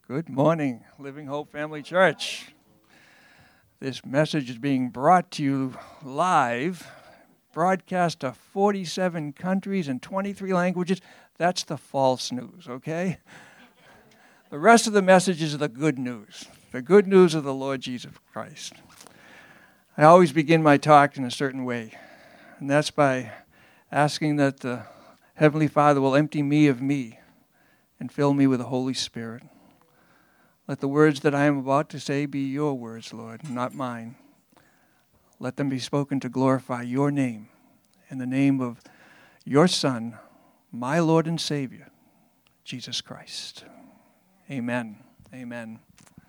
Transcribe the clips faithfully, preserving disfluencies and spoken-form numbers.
Good morning, Living Hope Family Church. This message is being brought to you live, broadcast to forty-seven countries and twenty-three languages. That's the false news, okay? The rest of the message is the good news, the good news of the Lord Jesus Christ. I always begin my talk in a certain way, and that's by asking that the Heavenly Father will empty me of me and fill me with the Holy Spirit. Let the words that I am about to say be your words, Lord, not mine. Let them be spoken to glorify your name, in the name of your Son, my Lord and Savior, Jesus Christ. Amen. Amen.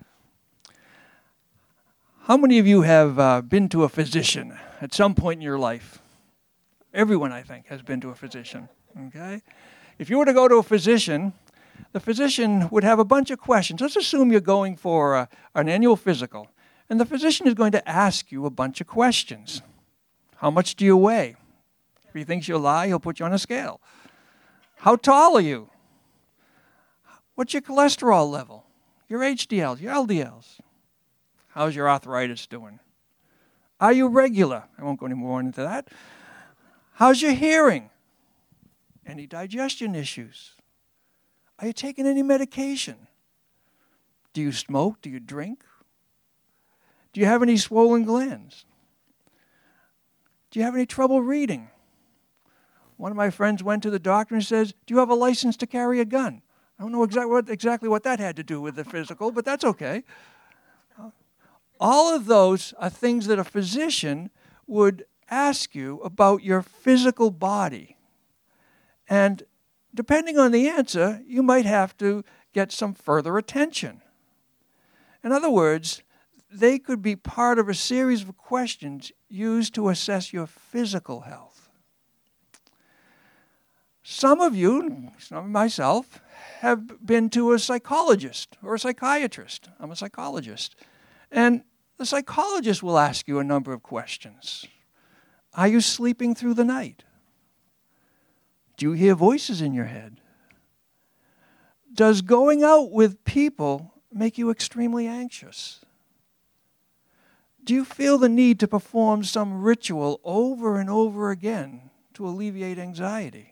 How many of you have uh, been to a physician at some point in your life? Everyone, I think, has been to a physician. Okay? If you were to go to a physician, the physician would have a bunch of questions. Let's assume you're going for a, an annual physical, and the physician is going to ask you a bunch of questions. How much do you weigh? If he thinks you'll lie, he'll put you on a scale. How tall are you? What's your cholesterol level? Your H D Ls, your L D Ls? How's your arthritis doing? Are you regular? I won't go any more into that. How's your hearing? Any digestion issues? Are you taking any medication? Do you smoke? Do you drink? Do you have any swollen glands? Do you have any trouble reading? One of my friends went to the doctor and says, do you have a license to carry a gun? I don't know exactly what, exactly what that had to do with the physical, but that's okay. All of those are things that a physician would ask you about your physical body. And depending on the answer, you might have to get some further attention. In other words, they could be part of a series of questions used to assess your physical health. Some of you, some of myself, have been to a psychologist or a psychiatrist. I'm a psychologist. And the psychologist will ask you a number of questions. Are you sleeping through the night? Do you hear voices in your head? Does going out with people make you extremely anxious? Do you feel the need to perform some ritual over and over again to alleviate anxiety?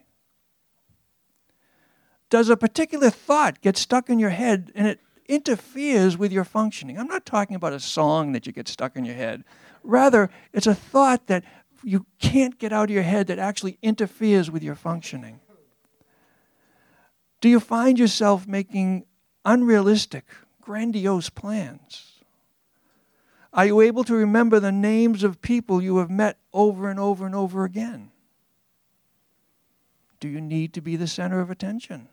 Does a particular thought get stuck in your head and it interferes with your functioning? I'm not talking about a song that you get stuck in your head. Rather, it's a thought that you can't get out of your head that actually interferes with your functioning. Do you find yourself making unrealistic, grandiose plans? Are you able to remember the names of people you have met over and over and over again? Do you need to be the center of attention?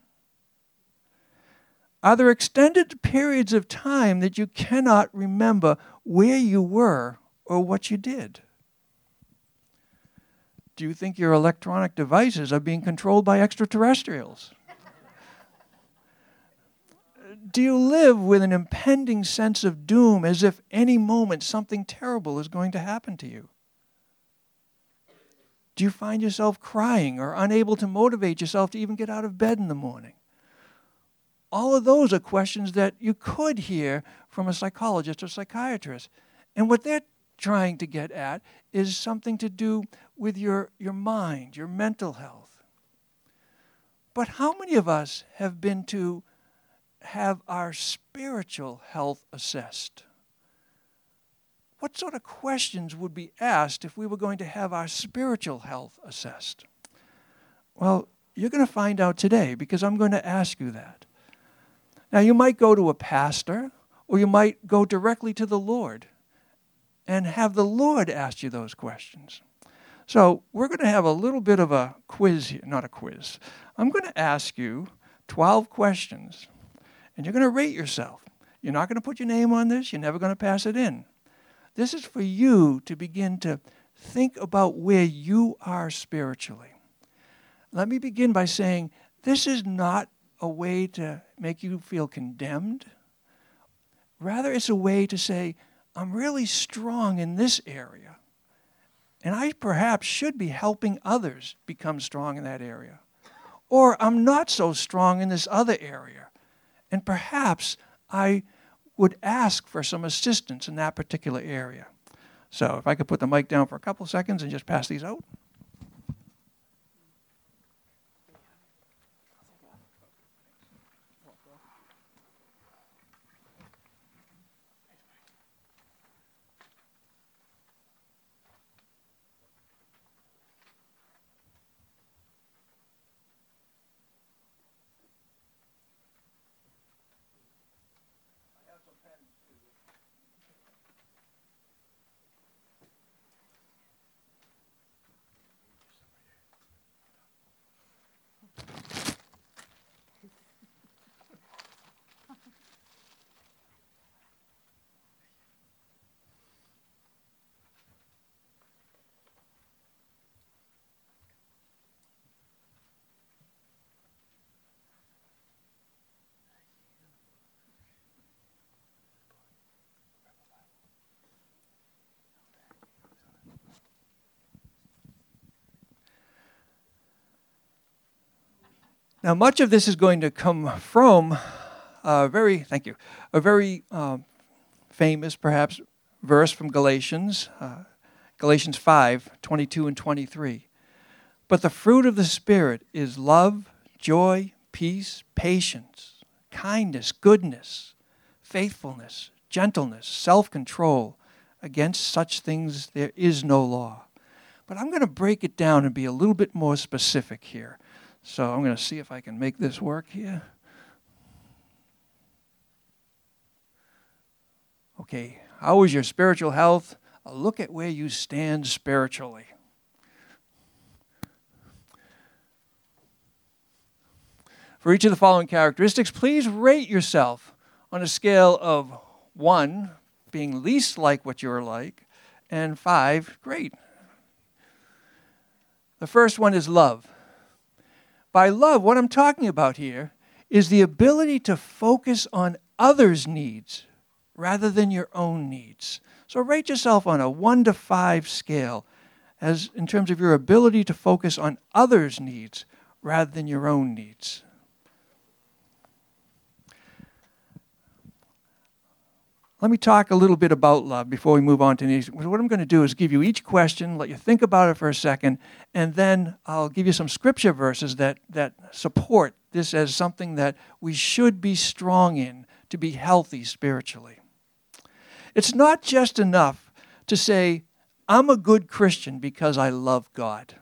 Are there extended periods of time that you cannot remember where you were or what you did? Do you think your electronic devices are being controlled by extraterrestrials? Do you live with an impending sense of doom as if any moment something terrible is going to happen to you? Do you find yourself crying or unable to motivate yourself to even get out of bed in the morning? All of those are questions that you could hear from a psychologist or psychiatrist. And what they're trying to get at is something to do with your, your mind, your mental health. But how many of us have been to have our spiritual health assessed? What sort of questions would be asked if we were going to have our spiritual health assessed? Well, you're going to find out today because I'm going to ask you that. Now, you might go to a pastor or you might go directly to the Lord and have the Lord ask you those questions. So we're going to have a little bit of a quiz here, not a quiz. I'm going to ask you twelve questions, and you're going to rate yourself. You're not going to put your name on this. You're never going to pass it in. This is for you to begin to think about where you are spiritually. Let me begin by saying this is not a way to make you feel condemned. Rather, it's a way to say, I'm really strong in this area, and I perhaps should be helping others become strong in that area. Or I'm not so strong in this other area, and perhaps I would ask for some assistance in that particular area. So if I could put the mic down for a couple seconds and just pass these out. Now, much of this is going to come from a very, thank you, a very um, famous, perhaps, verse from Galatians, uh, Galatians five, twenty-two and twenty-three. But the fruit of the Spirit is love, joy, peace, patience, kindness, goodness, faithfulness, gentleness, self-control. Against such things there is no law. But I'm going to break it down and be a little bit more specific here. So I'm going to see if I can make this work here. Okay, how is your spiritual health? A look at where you stand spiritually. For each of the following characteristics, please rate yourself on a scale of one, being least like what you're like, and five, great. The first one is love. By love, what I'm talking about here is the ability to focus on others' needs rather than your own needs. So rate yourself on a one to five scale as in terms of your ability to focus on others' needs rather than your own needs. Let me talk a little bit about love before we move on to these. What I'm going to do is give you each question, let you think about it for a second, and then I'll give you some scripture verses that, that support this as something that we should be strong in to be healthy spiritually. It's not just enough to say, I'm a good Christian because I love God.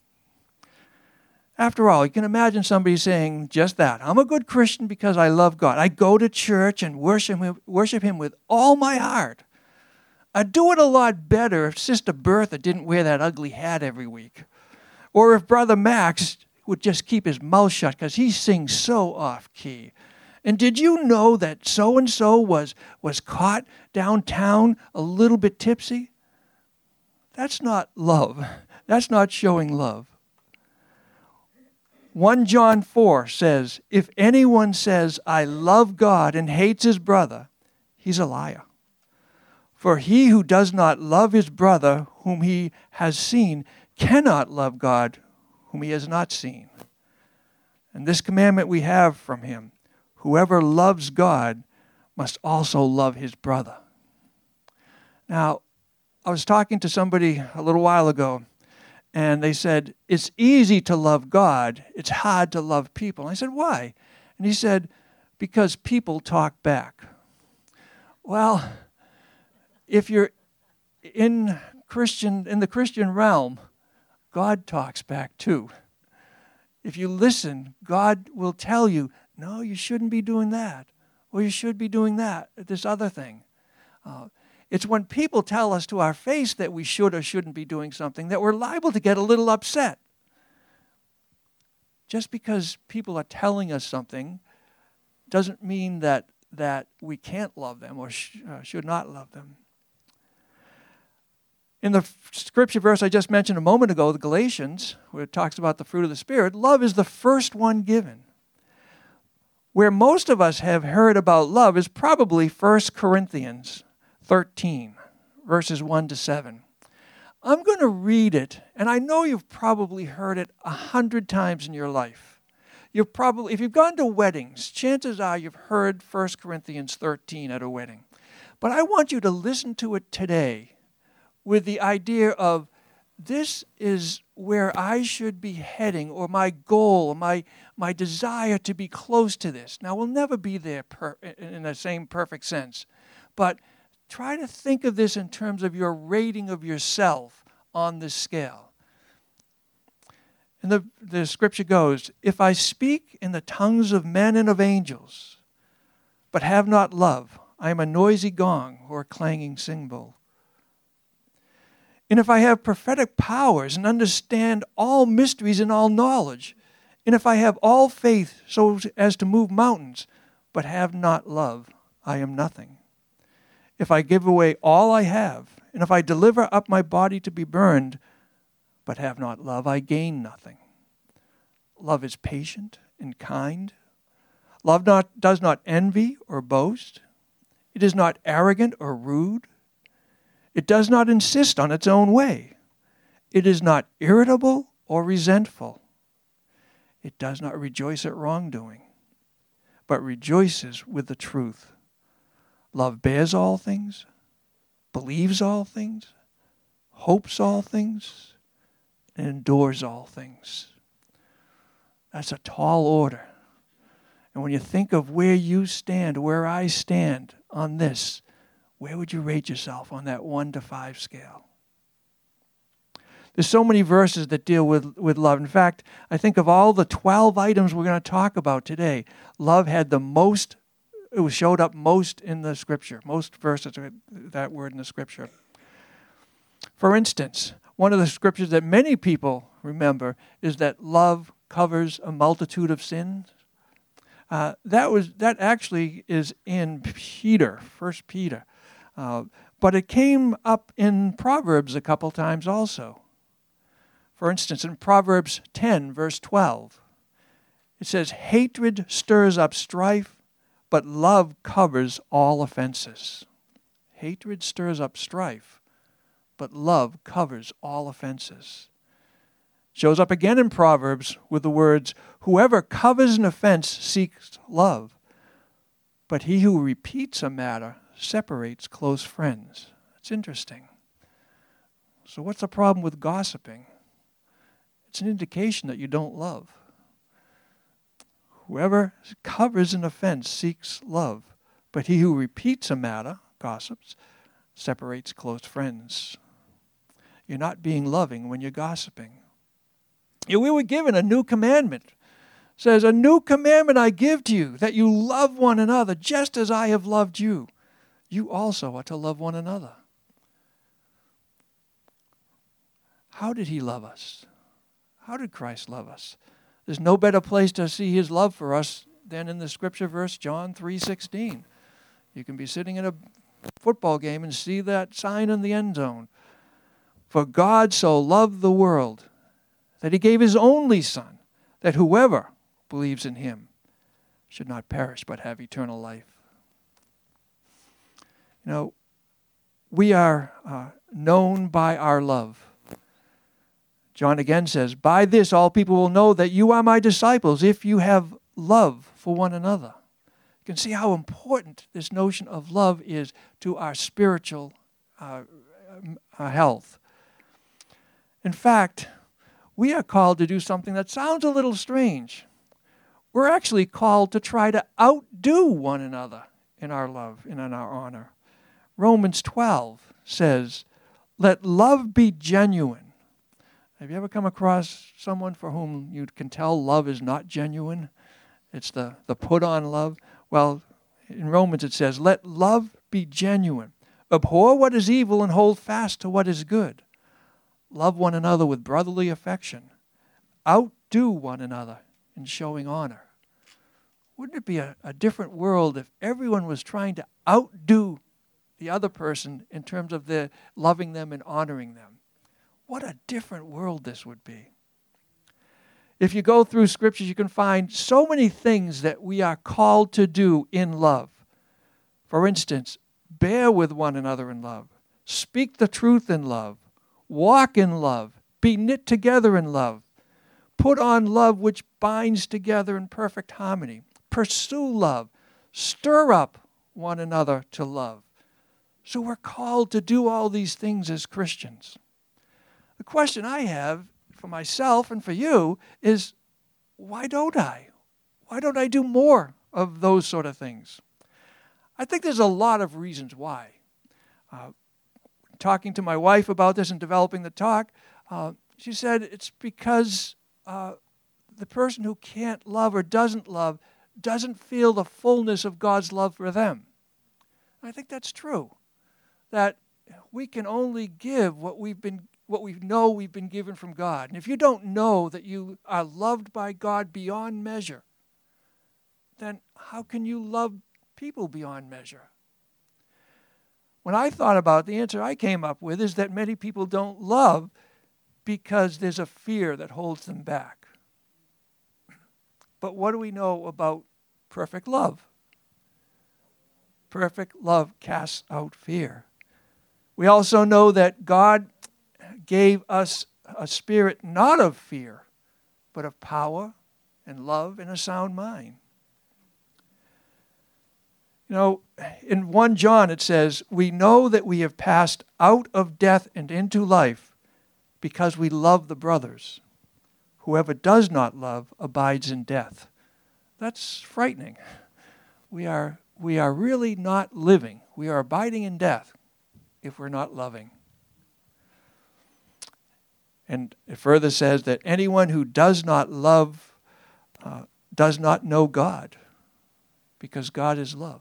After all, you can imagine somebody saying just that. I'm a good Christian because I love God. I go to church and worship him, worship him with all my heart. I'd do it a lot better if Sister Bertha didn't wear that ugly hat every week. Or if Brother Max would just keep his mouth shut because he sings so off-key. And did you know that so-and-so was, was caught downtown a little bit tipsy? That's not love. That's not showing love. First John four says, if anyone says, I love God and hates his brother, he's a liar. For he who does not love his brother whom he has seen cannot love God whom he has not seen. And this commandment we have from him, whoever loves God must also love his brother. Now, I was talking to somebody a little while ago, and they said, it's easy to love God, it's hard to love people. And I said, why? And he said, because people talk back. Well, if you're in Christian in the Christian realm, God talks back too. If you listen, God will tell you, no, you shouldn't be doing that, or you should be doing that, this other thing. Uh, It's when people tell us to our face that we should or shouldn't be doing something that we're liable to get a little upset. Just because people are telling us something doesn't mean that, that we can't love them or sh- uh, should not love them. In the scripture verse I just mentioned a moment ago, the Galatians, where it talks about the fruit of the Spirit, love is the first one given. Where most of us have heard about love is probably First Corinthians thirteen, verses one to seven. I'm going to read it, and I know you've probably heard it a hundred times in your life. You've probably, if you've gone to weddings, chances are you've heard First Corinthians thirteen at a wedding. But I want you to listen to it today with the idea of this is where I should be heading, or my goal, or my, my desire to be close to this. Now, we'll never be there per, in the same perfect sense, but try to think of this in terms of your rating of yourself on this scale. And the, the scripture goes, if I speak in the tongues of men and of angels, but have not love, I am a noisy gong or a clanging cymbal. And if I have prophetic powers and understand all mysteries and all knowledge, and if I have all faith so as to move mountains, but have not love, I am nothing. If I give away all I have, and if I deliver up my body to be burned, but have not love, I gain nothing. Love is patient and kind. Love not, does not envy or boast. It is not arrogant or rude. It does not insist on its own way. It is not irritable or resentful. It does not rejoice at wrongdoing, but rejoices with the truth. Love bears all things, believes all things, hopes all things, and endures all things. That's a tall order. And when you think of where you stand, where I stand on this, where would you rate yourself on that one to five scale? There's so many verses that deal with, with love. In fact, I think of all the twelve items we're going to talk about today, love had the most, it was showed up most in the Scripture, most verses of that word in the Scripture. For instance, one of the scriptures that many people remember is that love covers a multitude of sins. Uh, that was that actually is in Peter, First Peter. Uh, but it came up in Proverbs a couple times also. For instance, in Proverbs ten, verse twelve, it says, hatred stirs up strife, but love covers all offenses. Hatred stirs up strife, but love covers all offenses. Shows up again in Proverbs with the words, whoever covers an offense seeks love, but he who repeats a matter separates close friends. It's interesting. So what's the problem with gossiping? It's an indication that you don't love. Whoever covers an offense seeks love, but he who repeats a matter, gossips, separates close friends. You're not being loving when you're gossiping. You know, we were given a new commandment. It says, a new commandment I give to you, that you love one another just as I have loved you. You also are to love one another. How did he love us? How did Christ love us? There's no better place to see his love for us than in the scripture verse, John three sixteen. You can be sitting in a football game and see that sign in the end zone. For God so loved the world that he gave his only Son, that whoever believes in him should not perish but have eternal life. You know, we are uh, known by our love. John again says, by this all people will know that you are my disciples if you have love for one another. You can see how important this notion of love is to our spiritual uh, uh, health. In fact, we are called to do something that sounds a little strange. We're actually called to try to outdo one another in our love and in our honor. Romans twelve says, let love be genuine. Have you ever come across someone for whom you can tell love is not genuine? It's the, the put-on love. Well, in Romans it says, let love be genuine. Abhor what is evil and hold fast to what is good. Love one another with brotherly affection. Outdo one another in showing honor. Wouldn't it be a, a different world if everyone was trying to outdo the other person in terms of their loving them and honoring them? What a different world this would be. If you go through scriptures, you can find so many things that we are called to do in love. For instance, bear with one another in love. Speak the truth in love. Walk in love. Be knit together in love. Put on love which binds together in perfect harmony. Pursue love. Stir up one another to love. So we're called to do all these things as Christians. The question I have for myself and for you is, why don't I? Why don't I do more of those sort of things? I think there's a lot of reasons why. Uh, talking to my wife about this and developing the talk, uh, she said it's because uh, the person who can't love or doesn't love doesn't feel the fullness of God's love for them. I think that's true. That we can only give what we've been, what we know we've been given from God. And if you don't know that you are loved by God beyond measure, then how can you love people beyond measure? When I thought about it, the answer I came up with is that many people don't love because there's a fear that holds them back. But what do we know about perfect love? Perfect love casts out fear. We also know that God gave us a spirit not of fear, but of power and love and a sound mind. You know, in First John it says, we know that we have passed out of death and into life because we love the brothers. Whoever does not love abides in death. That's frightening. We are, we are really not living. We are abiding in death if we're not loving. And it further says that anyone who does not love uh, does not know God, because God is love.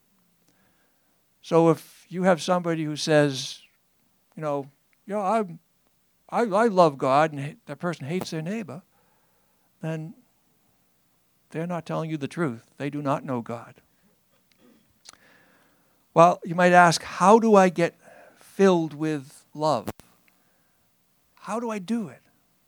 So if you have somebody who says, you know, you know, I, I, I love God, and that person hates their neighbor, then they're not telling you the truth. They do not know God. Well, you might ask, how do I get filled with love? How do I do it?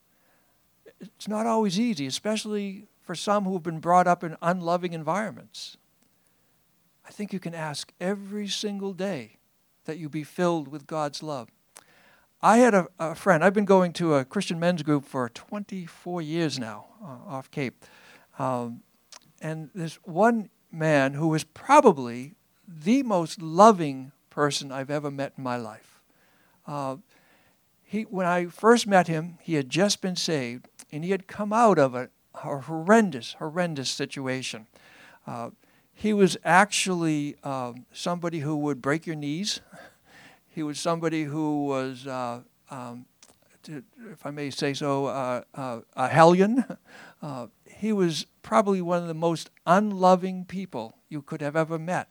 It's not always easy, especially for some who have been brought up in unloving environments. I think you can ask every single day that you be filled with God's love. I had a, a friend, I've been going to a Christian men's group for twenty-four years now, uh, off Cape. Um, and there's one man who is probably the most loving person I've ever met in my life. Uh, he, when I first met him, he had just been saved, and he had come out of a, a horrendous, horrendous situation. Uh, he was actually um, somebody who would break your knees. He was somebody who was, uh, um, to, if I may say so, uh, uh, a hellion. Uh, he was probably one of the most unloving people you could have ever met.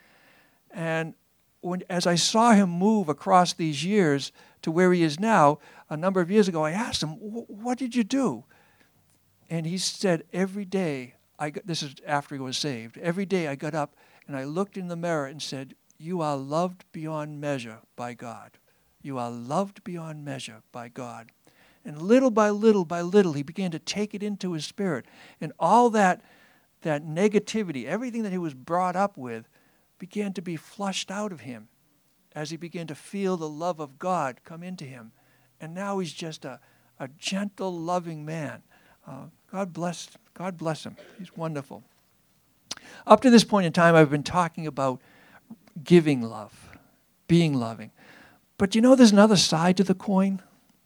And when, as I saw him move across these years to where he is now, a number of years ago, I asked him, what did you do? And he said, every day, I got, this is after he was saved, every day I got up and I looked in the mirror and said, you are loved beyond measure by God. You are loved beyond measure by God. And little by little by little, he began to take it into his spirit. And all that, that negativity, everything that he was brought up with, began to be flushed out of him as he began to feel the love of God come into him. And now he's just a, a gentle, loving man. Uh, God bless, God bless him. He's wonderful. Up to this point in time, I've been talking about giving love, being loving. But you know there's another side to the coin?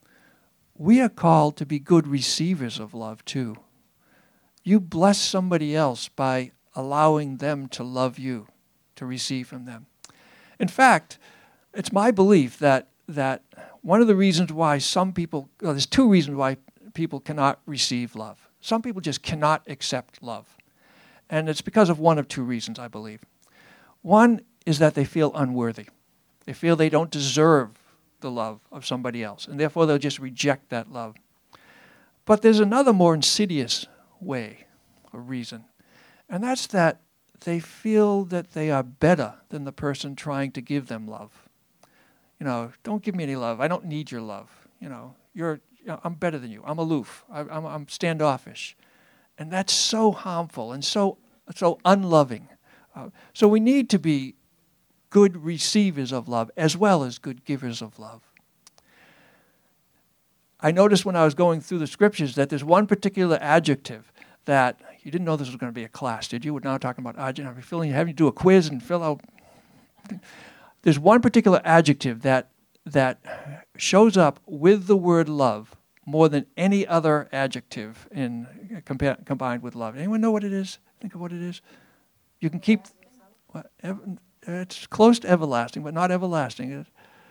We are called to be good receivers of love too. You bless somebody else by allowing them to love you, to receive from them. In fact, it's my belief that that one of the reasons why some people, well, there's two reasons why people cannot receive love. Some people just cannot accept love. And it's because of one of two reasons, I believe. One is that they feel unworthy. They feel they don't deserve the love of somebody else, and therefore they'll just reject that love. But there's another more insidious way or reason, and that's that they feel that they are better than the person trying to give them love. You know, don't give me any love. I don't need your love. You know, you're, you know, I'm better than you. I'm aloof. I, I'm, I'm standoffish. And that's so harmful and so, so unloving. Uh, so we need to be good receivers of love as well as good givers of love. I noticed when I was going through the scriptures that there's one particular adjective that, you didn't know this was going to be a class, did you? We're now talking about adjectives. I'm feeling having to do a quiz and fill out. There's one particular adjective that that shows up with the word love more than any other adjective in compa- combined with love. Anyone know what it is? Think of what it is. You can keep. What, ever, it's close to everlasting, but not everlasting. It's,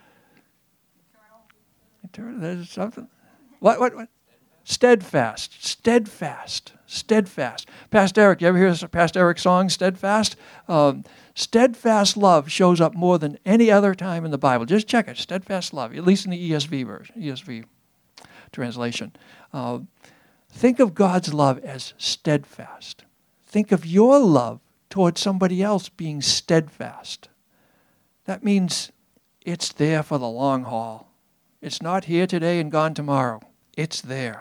eternal. There's something. What? What? What? Steadfast. Steadfast. Steadfast. Pastor Eric, you ever hear Pastor Eric's song, Steadfast? Um, steadfast love shows up more than any other time in the Bible. Just check it. Steadfast love, at least in the E S V version, E S V translation. Uh, think of God's love as steadfast. Think of your love towards somebody else being steadfast. That means it's there for the long haul. It's not here today and gone tomorrow. It's there.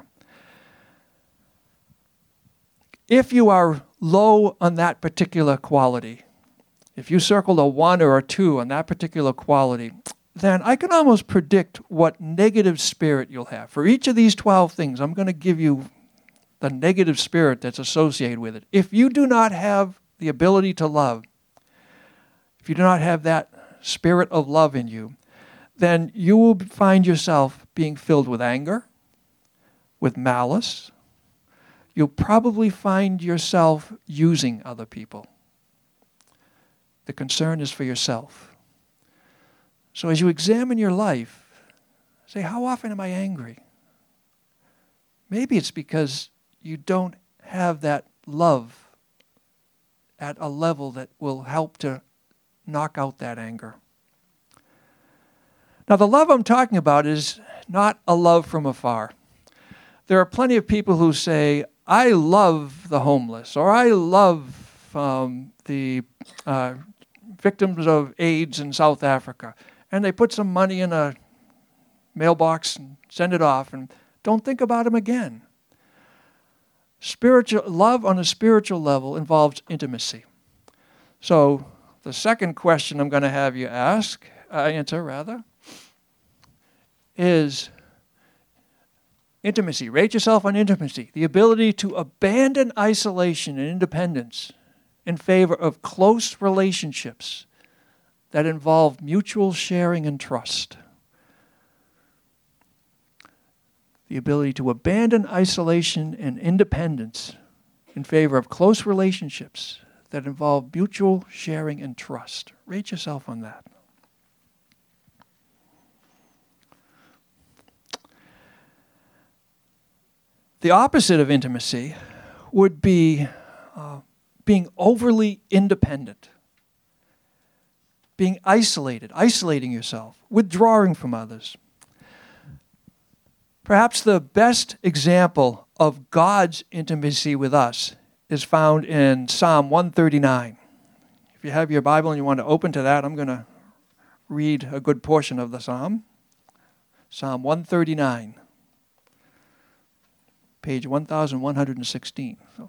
If you are low on that particular quality, if you circled a one or a two on that particular quality, then I can almost predict what negative spirit you'll have. For each of these twelve things, I'm going to give you the negative spirit that's associated with it. If you do not have the ability to love, if you do not have that spirit of love in you, then you will find yourself being filled with anger, with malice. You'll probably find yourself using other people. The concern is for yourself. So as you examine your life, say, how often am I angry? Maybe it's because you don't have that love at a level that will help to knock out that anger. Now, the love I'm talking about is not a love from afar. There are plenty of people who say, I love the homeless, or I love um, the uh, victims of AIDS in South Africa. And they put some money in a mailbox and send it off and don't think about them again. Spiritual love on a spiritual level involves intimacy. So the second question I'm going to have you ask, uh, answer rather, is intimacy. Rate yourself on intimacy. The ability to abandon isolation and independence in favor of close relationships that involve mutual sharing and trust. The ability to abandon isolation and independence in favor of close relationships that involve mutual sharing and trust. Rate yourself on that. The opposite of intimacy would be uh, being overly independent, being isolated, isolating yourself, withdrawing from others. Perhaps the best example of God's intimacy with us is found in Psalm one thirty-nine. If you have your Bible and you want to open to that, I'm going to read a good portion of the psalm. Psalm one thirty-nine. Page one thousand one hundred sixteen. So,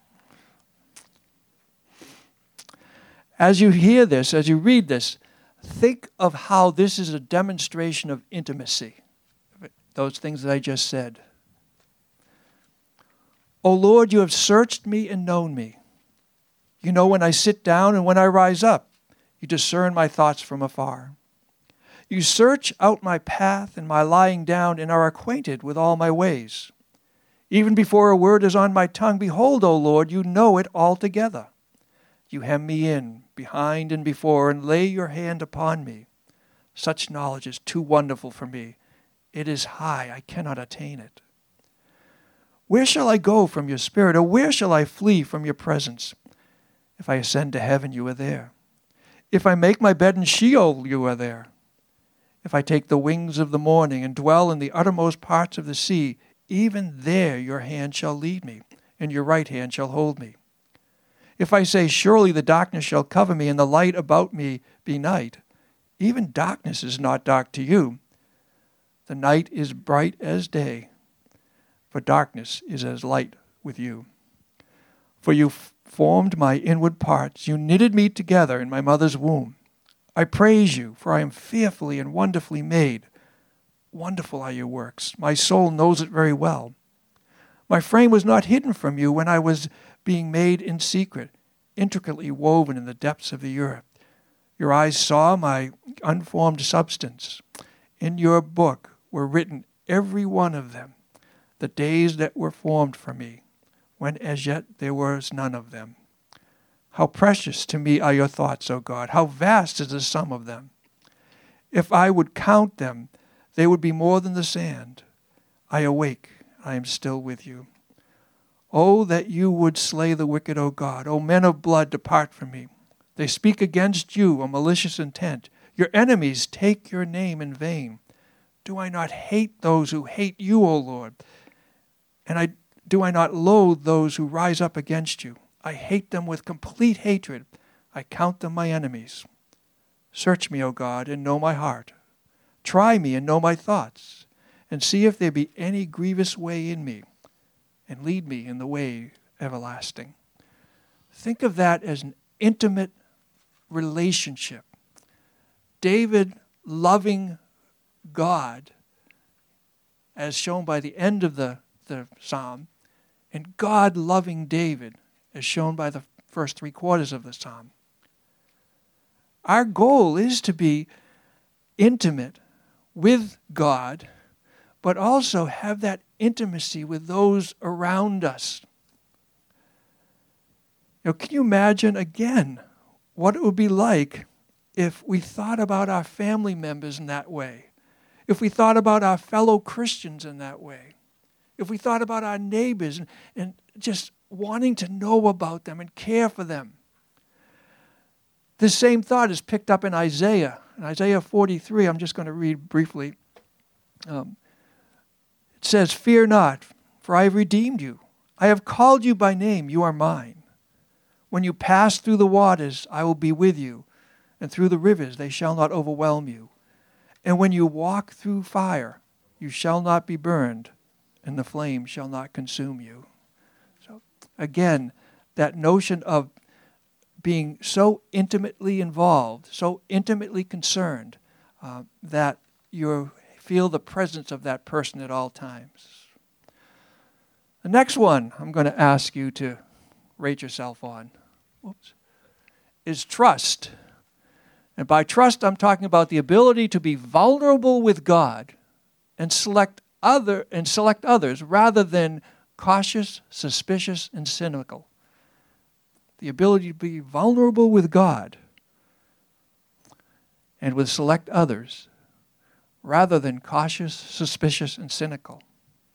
as you hear this, as you read this, think of how this is a demonstration of intimacy. Those things that I just said. O Lord, you have searched me and known me. You know when I sit down and when I rise up. You discern my thoughts from afar. You search out my path and my lying down and are acquainted with all my ways. Even before a word is on my tongue, behold, O Lord, you know it altogether. You hem me in, behind and before, and lay your hand upon me. Such knowledge is too wonderful for me. It is high, I cannot attain it. Where shall I go from your spirit, or where shall I flee from your presence? If I ascend to heaven, you are there. If I make my bed in Sheol, you are there. If I take the wings of the morning and dwell in the uttermost parts of the sea, even there your hand shall lead me, and your right hand shall hold me. If I say, surely the darkness shall cover me, and the light about me be night, even darkness is not dark to you. The night is bright as day, for darkness is as light with you. For you f- formed my inward parts, you knitted me together in my mother's womb. I praise you, for I am fearfully and wonderfully made. Wonderful are your works. My soul knows it very well. My frame was not hidden from you when I was being made in secret, intricately woven in the depths of the earth. Your eyes saw my unformed substance. In your book were written, every one of them, the days that were formed for me, when as yet there was none of them. How precious to me are your thoughts, O God. How vast is the sum of them. If I would count them, they would be more than the sand. I awake, I am still with you. Oh, that you would slay the wicked, O God. O men of blood, depart from me. They speak against you a malicious intent. Your enemies take your name in vain. Do I not hate those who hate you, O Lord? And I do I not loathe those who rise up against you? I hate them with complete hatred. I count them my enemies. Search me, O God, and know my heart. Try me and know my thoughts, and see if there be any grievous way in me, and lead me in the way everlasting. Think of that as an intimate relationship. David loving God, as shown by the end of the, the psalm, and God loving David, as shown by the first three quarters of the psalm. Our goal is to be intimate with God, but also have that intimacy with those around us. You know, can you imagine again what it would be like if we thought about our family members in that way? If we thought about our fellow Christians in that way? If we thought about our neighbors and, and just wanting to know about them and care for them? This same thought is picked up in Isaiah. In Isaiah forty-three, I'm just going to read briefly. Um, it says, "Fear not, for I have redeemed you. I have called you by name. You are mine. When you pass through the waters, I will be with you, and through the rivers, they shall not overwhelm you. And when you walk through fire, you shall not be burned, and the flame shall not consume you." So again, that notion of being so intimately involved, so intimately concerned, uh, that you feel the presence of that person at all times. The next one I'm going to ask you to rate yourself on whoops, is trust. And by trust, I'm talking about the ability to be vulnerable with God and select other and select others rather than cautious, suspicious, and cynical. The ability to be vulnerable with God and with select others rather than cautious, suspicious, and cynical.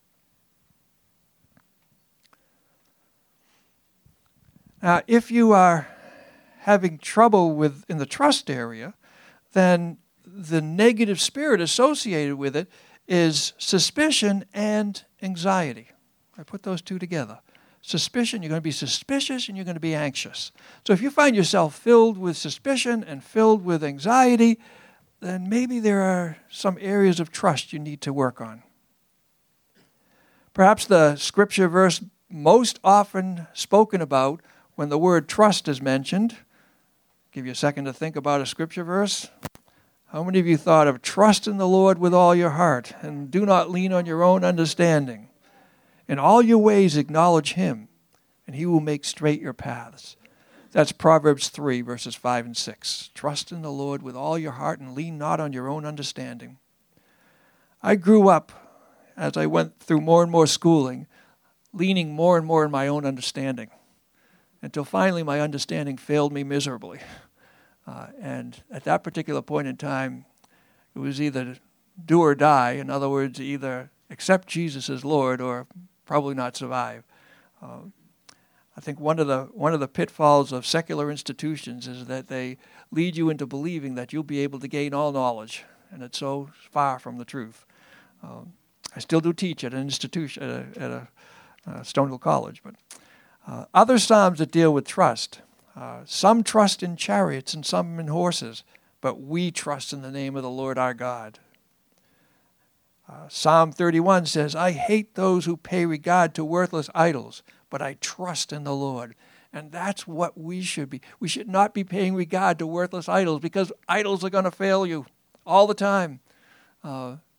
Now, if you are having trouble with in the trust area, then the negative spirit associated with it is suspicion and anxiety. I put those two together. Suspicion, you're going to be suspicious and you're going to be anxious. So if you find yourself filled with suspicion and filled with anxiety, then maybe there are some areas of trust you need to work on. Perhaps the scripture verse most often spoken about when the word trust is mentioned, give you a second to think about a scripture verse. How many of you thought of trust in the Lord with all your heart and do not lean on your own understanding? In all your ways acknowledge him, and he will make straight your paths. That's Proverbs three, verses five and six. Trust in the Lord with all your heart and lean not on your own understanding. I grew up, as I went through more and more schooling, leaning more and more on my own understanding, until finally my understanding failed me miserably. Uh, and at that particular point in time, it was either do or die. In other words, either accept Jesus as Lord or probably not survive. Uh, I think one of the one of the pitfalls of secular institutions is that they lead you into believing that you'll be able to gain all knowledge, and it's so far from the truth. Uh, I still do teach at an institution at a, at a uh, Stonehill College, but uh, other psalms that deal with trust. Uh, some trust in chariots and some in horses, but we trust in the name of the Lord our God. Uh, Psalm thirty-one says, I hate those who pay regard to worthless idols, but I trust in the Lord. And that's what we should be. We should not be paying regard to worthless idols because idols are going to fail you all the time. Uh,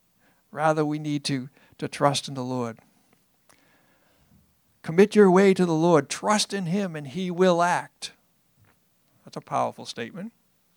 Rather, we need to, to trust in the Lord. Commit your way to the Lord. Trust in him and he will act. That's a powerful statement.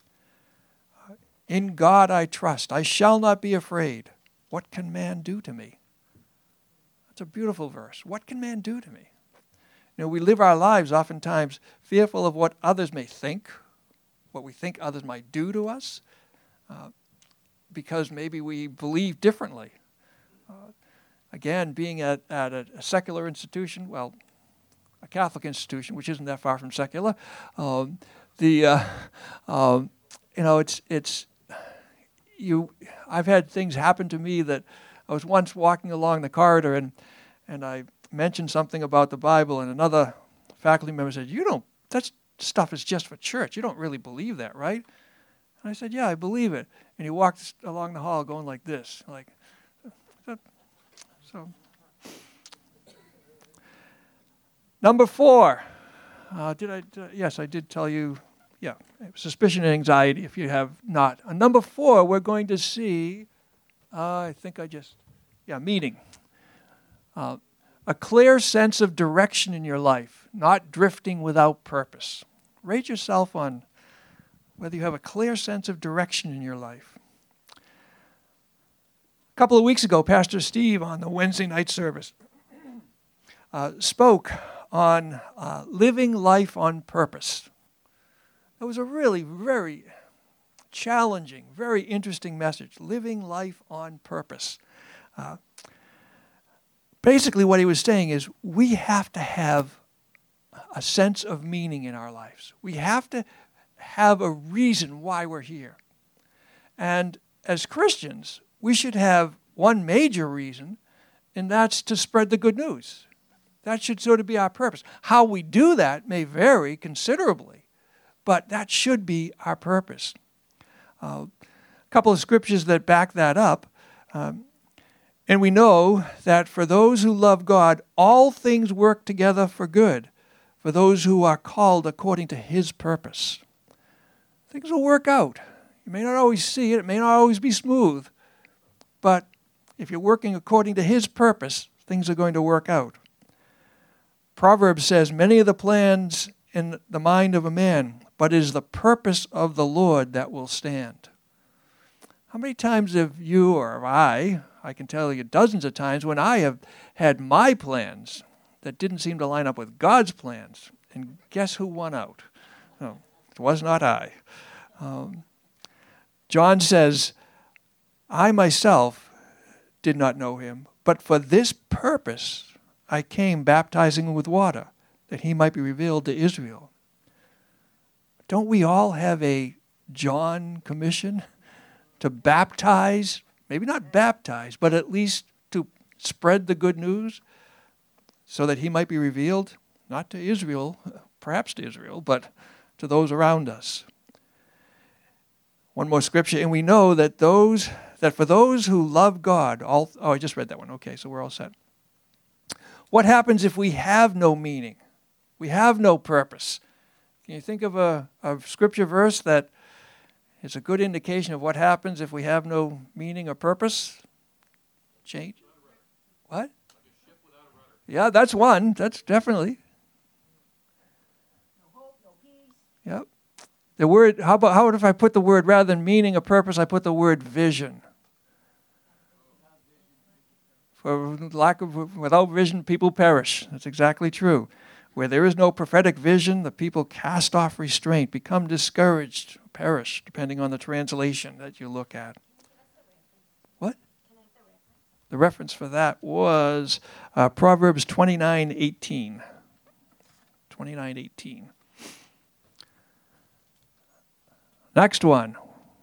In God I trust. I shall not be afraid. What can man do to me? That's a beautiful verse. What can man do to me? You know, we live our lives oftentimes fearful of what others may think, what we think others might do to us, uh, because maybe we believe differently. Uh, again, being at, at a, a secular institution, well, a Catholic institution, which isn't that far from secular, um, the uh, um, you know, it's it's you. I've had things happen to me that I was once walking along the corridor and and I mentioned something about the Bible, and another faculty member said, "You don't. That stuff is just for church. You don't really believe that, right?" And I said, "Yeah, I believe it." And he walked along the hall going like this, like, so. Number four. Uh, did I? Did I? Yes, I did tell you. Yeah, suspicion and anxiety. If you have not. On number four, we're going to see. Uh, I think I just. Yeah, meaning. Uh, a clear sense of direction in your life, not drifting without purpose. Rate yourself on whether you have a clear sense of direction in your life. A couple of weeks ago, Pastor Steve on the Wednesday night service uh, spoke on uh, living life on purpose. It was a really very challenging, very interesting message, living life on purpose. Uh, basically what he was saying is we have to have a sense of meaning in our lives. We have to have a reason why we're here. And as Christians, we should have one major reason, and that's to spread the good news. That should sort of be our purpose. How we do that may vary considerably, but that should be our purpose. Uh, a couple of scriptures that back that up. Um, and we know that for those who love God, all things work together for good, for those who are called according to his purpose. Things will work out. You may not always see it. It may not always be smooth. But if you're working according to his purpose, things are going to work out. Proverbs says, many are the plans in the mind of a man, but it is the purpose of the Lord that will stand. How many times have you or I, I can tell you dozens of times, when I have had my plans that didn't seem to line up with God's plans, and guess who won out? No, it was not I. Um, John says, I myself did not know him, but for this purpose I came baptizing with water, that he might be revealed to Israel. Don't we all have a John commission to baptize, maybe not baptize, but at least to spread the good news so that he might be revealed, not to Israel, perhaps to Israel, but to those around us. One more scripture, and we know that those that for those who love God, all oh, I just read that one. Okay, so we're all set. What happens if we have no meaning? We have no purpose. Can you think of a, a scripture verse that is a good indication of what happens if we have no meaning or purpose? Change. What? Yeah, that's one. That's definitely. No hope, no peace. Yep. The word, how about, how if I put the word, rather than meaning or purpose, I put the word vision? For lack of, without vision, people perish. That's exactly true. Where there is no prophetic vision, the people cast off restraint, become discouraged, perish, depending on the translation that you look at. What? The reference for that was uh, Proverbs twenty-nine eighteen. twenty-nine eighteen. Next one.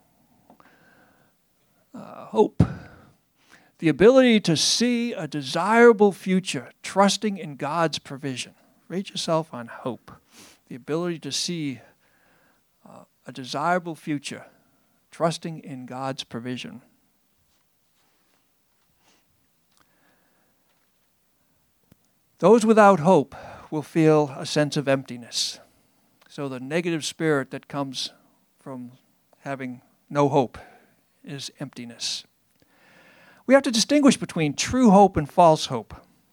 Uh, hope. The ability to see a desirable future, trusting in God's provision. Rate yourself on hope. The ability to see uh, a desirable future, trusting in God's provision. Those without hope will feel a sense of emptiness. So the negative spirit that comes from having no hope is emptiness. we have to distinguish between true hope and false hope.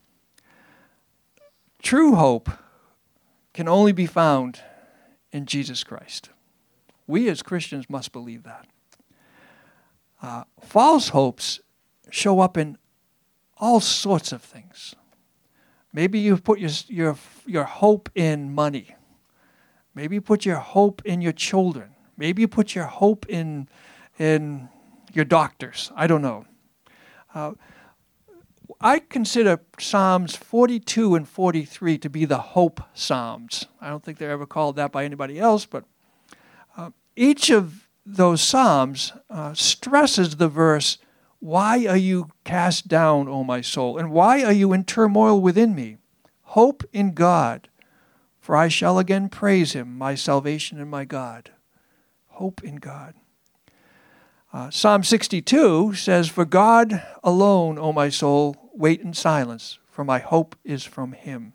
True hope can only be found in Jesus Christ. We as Christians must believe that. Uh, false hopes show up in all sorts of things. Maybe you put your, your, your hope in money. Maybe you put your hope in your children. Maybe you put your hope in, in your doctors. I don't know. Uh, I consider Psalms forty-two and forty-three to be the hope psalms. I don't think they're ever called that by anybody else, but uh, each of those psalms uh, stresses the verse, "Why are you cast down, O my soul? And why are you in turmoil within me? Hope in God, for I shall again praise him, my salvation and my God." Hope in God. Uh, Psalm sixty-two says, "For God alone, O my soul, wait in silence, for my hope is from him."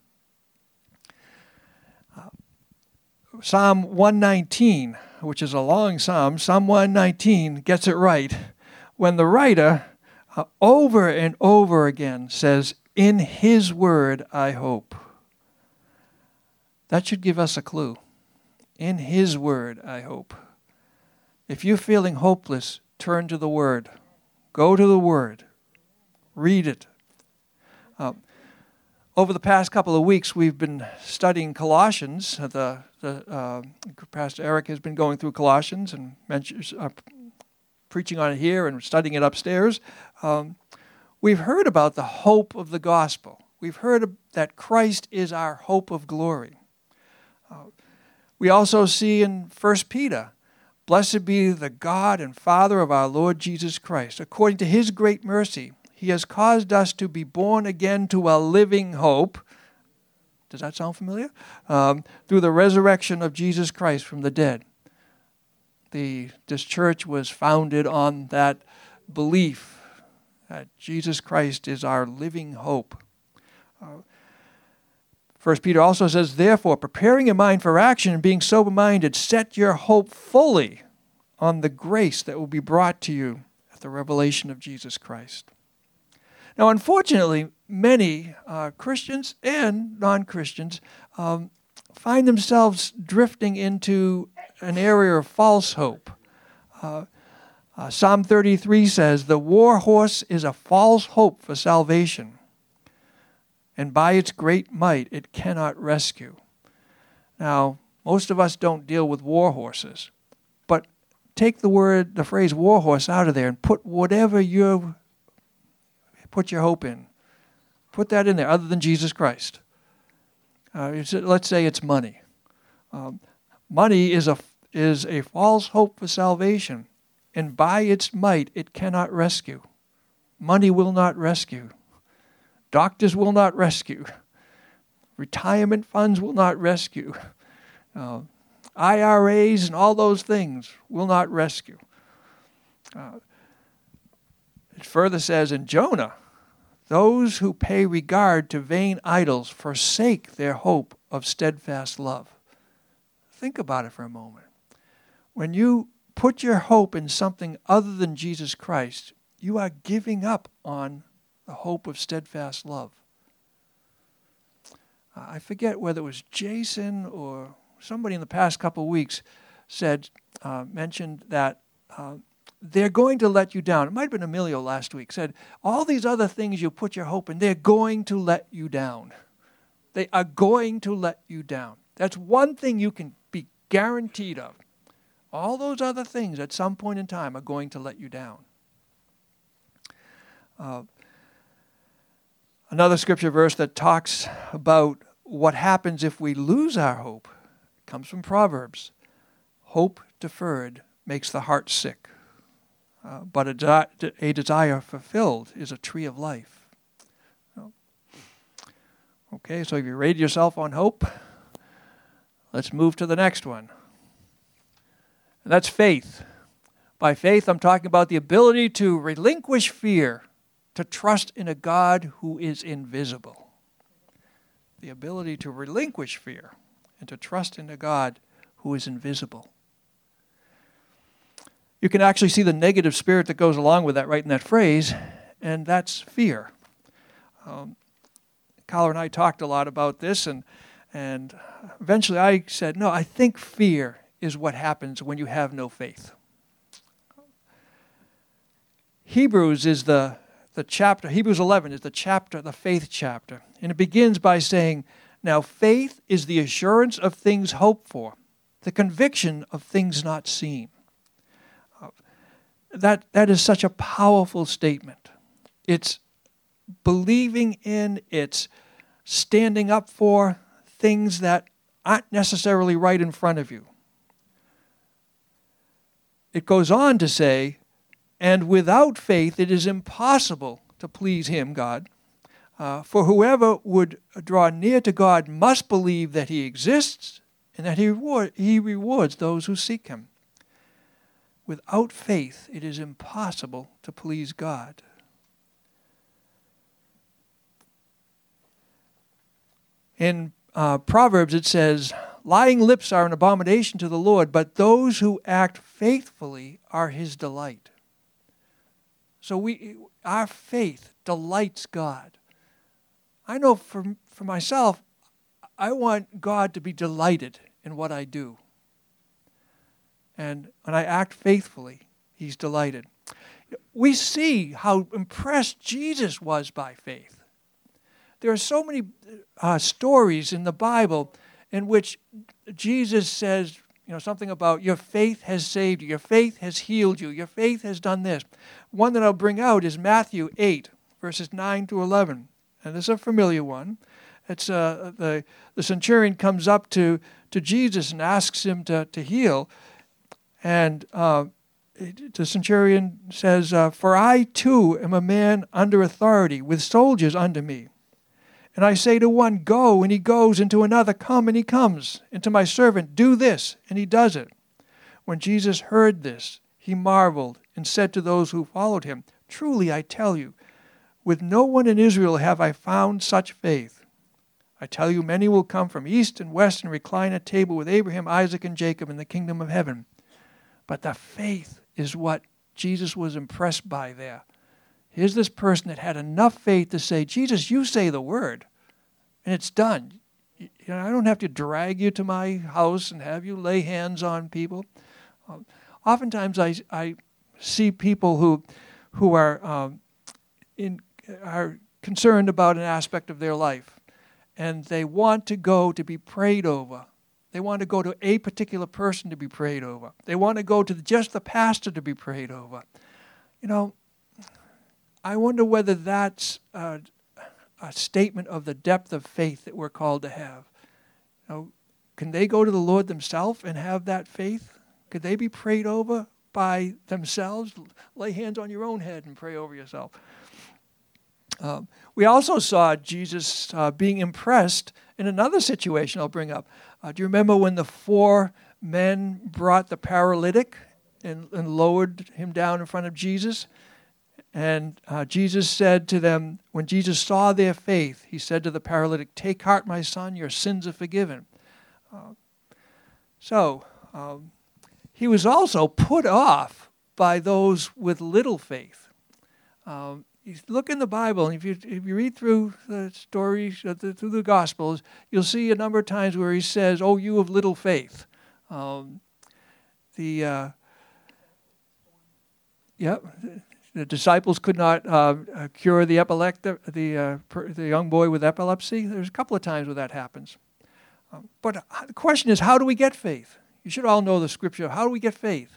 Uh, Psalm one nineteen, which is a long psalm, Psalm one nineteen gets it right when the writer uh, over and over again says, "In his word I hope." That should give us a clue. In his word I hope. If you're feeling hopeless, turn to the Word. Go to the Word. Read it. Uh, over the past couple of weeks, we've been studying Colossians. The, the uh, Pastor Eric has been going through Colossians and mentions, uh, preaching on it here and studying it upstairs. Um, we've heard about the hope of the gospel. We've heard that Christ is our hope of glory. Uh, we also see in First Peter, "Blessed be the God and Father of our Lord Jesus Christ. According to his great mercy, he has caused us to be born again to a living hope." Does that sound familiar? Um, "through the resurrection of Jesus Christ from the dead." The, this church was founded on that belief that Jesus Christ is our living hope. Uh, First Peter also says, "Therefore, preparing your mind for action and being sober-minded, set your hope fully on the grace that will be brought to you at the revelation of Jesus Christ." Now, unfortunately, many uh, Christians and non-Christians um, find themselves drifting into an area of false hope. Uh, uh, Psalm thirty-three says, "The war horse is a false hope for salvation, and by its great might it cannot rescue." Now, most of us don't deal with war horses, but take the word, the phrase war horse out of there and put whatever you put your hope in. Put that in there, other than Jesus Christ. Uh, let's say it's money. Um, money is a is a false hope for salvation, and by its might it cannot rescue. Money will not rescue. Doctors will not rescue. Retirement funds will not rescue. Uh, I R As and all those things will not rescue. Uh, it further says in Jonah, "Those who pay regard to vain idols forsake their hope of steadfast love." Think about it for a moment. When you put your hope in something other than Jesus Christ, you are giving up on the hope of steadfast love. Uh, I forget whether it was Jason or somebody in the past couple of weeks said, uh, mentioned that uh, they're going to let you down. It might have been Emilio last week, said, all these other things you put your hope in, they're going to let you down. They are going to let you down. That's one thing you can be guaranteed of. All those other things at some point in time are going to let you down. Uh, another scripture verse that talks about what happens if we lose our hope comes from Proverbs. Hope deferred makes the heart sick, uh, but a, de- a desire fulfilled is a tree of life. Okay, so if you rated yourself on hope, let's move to the next one. And that's faith. By faith, I'm talking about the ability to relinquish fear, to trust in a God who is invisible. The ability to relinquish fear and to trust in a God who is invisible. You can actually see the negative spirit that goes along with that right in that phrase. and that's fear. Um, Carla and I talked a lot about this, and and eventually I said, no, I think fear is what happens when you have no faith. Hebrews is the, the chapter, Hebrews eleven is the chapter, the faith chapter. And it begins by saying, now faith is the assurance of things hoped for, the conviction of things not seen. Uh, that, that is such a powerful statement. It's believing in, it's standing up for things that aren't necessarily right in front of you. It goes on to say, and without faith it is impossible to please him, God. Uh, for whoever would draw near to God must believe that he exists and that he, reward, he rewards those who seek him. Without faith it is impossible to please God. In uh, Proverbs it says, lying lips are an abomination to the Lord, but those who act faithfully are his delight. So we, our faith delights God. I know for, for myself, I want God to be delighted in what I do. And when I act faithfully, he's delighted. We see how impressed Jesus was by faith. There are so many uh, stories in the Bible in which Jesus says, you know, something about your faith has saved you, your faith has healed you, your faith has done this. One that I'll bring out is Matthew eight, verses nine to eleven. And this is a familiar one. It's uh, the, the centurion comes up to, to Jesus and asks him to, to heal. And uh, the centurion says, uh, for I too am a man under authority, with soldiers under me. And I say to one, go, and he goes, and to another, come, and he comes. And to my servant, do this, and he does it. When Jesus heard this, he marveled and said to those who followed him, truly I tell you, with no one in Israel have I found such faith. I tell you, many will come from east and west and recline at table with Abraham, Isaac, and Jacob in the kingdom of heaven. But the faith is what Jesus was impressed by there. Here's this person that had enough faith to say, Jesus, you say the word, and it's done. You know, I don't have to drag you to my house and have you lay hands on people. Um, oftentimes I, I see people who, who are, um, in, are concerned about an aspect of their life, and they want to go to be prayed over. They want to go to a particular person to be prayed over. They want to go to just the pastor to be prayed over. You know, I wonder whether that's a, a statement of the depth of faith that we're called to have. You know, can they go to the Lord themselves and have that faith? Could they be prayed over by themselves? Lay hands on your own head and pray over yourself. Um, we also saw Jesus uh, being impressed in another situation I'll bring up. Uh, do you remember when the four men brought the paralytic and, and lowered him down in front of Jesus? And uh, Jesus said to them, when Jesus saw their faith, he said to the paralytic, take heart, my son, your sins are forgiven. Uh, so, um, he was also put off by those with little faith. Um, you look in the Bible, and if you, if you read through the stories, uh, the, through the Gospels, you'll see a number of times where he says, oh, you of little faith. Um, the, uh, yep. The disciples could not uh, uh, cure the epileptic, the uh, per, the young boy with epilepsy. There's a couple of times where that happens. Um, but uh, the question is, how do we get faith? You should all know the scripture. How do we get faith?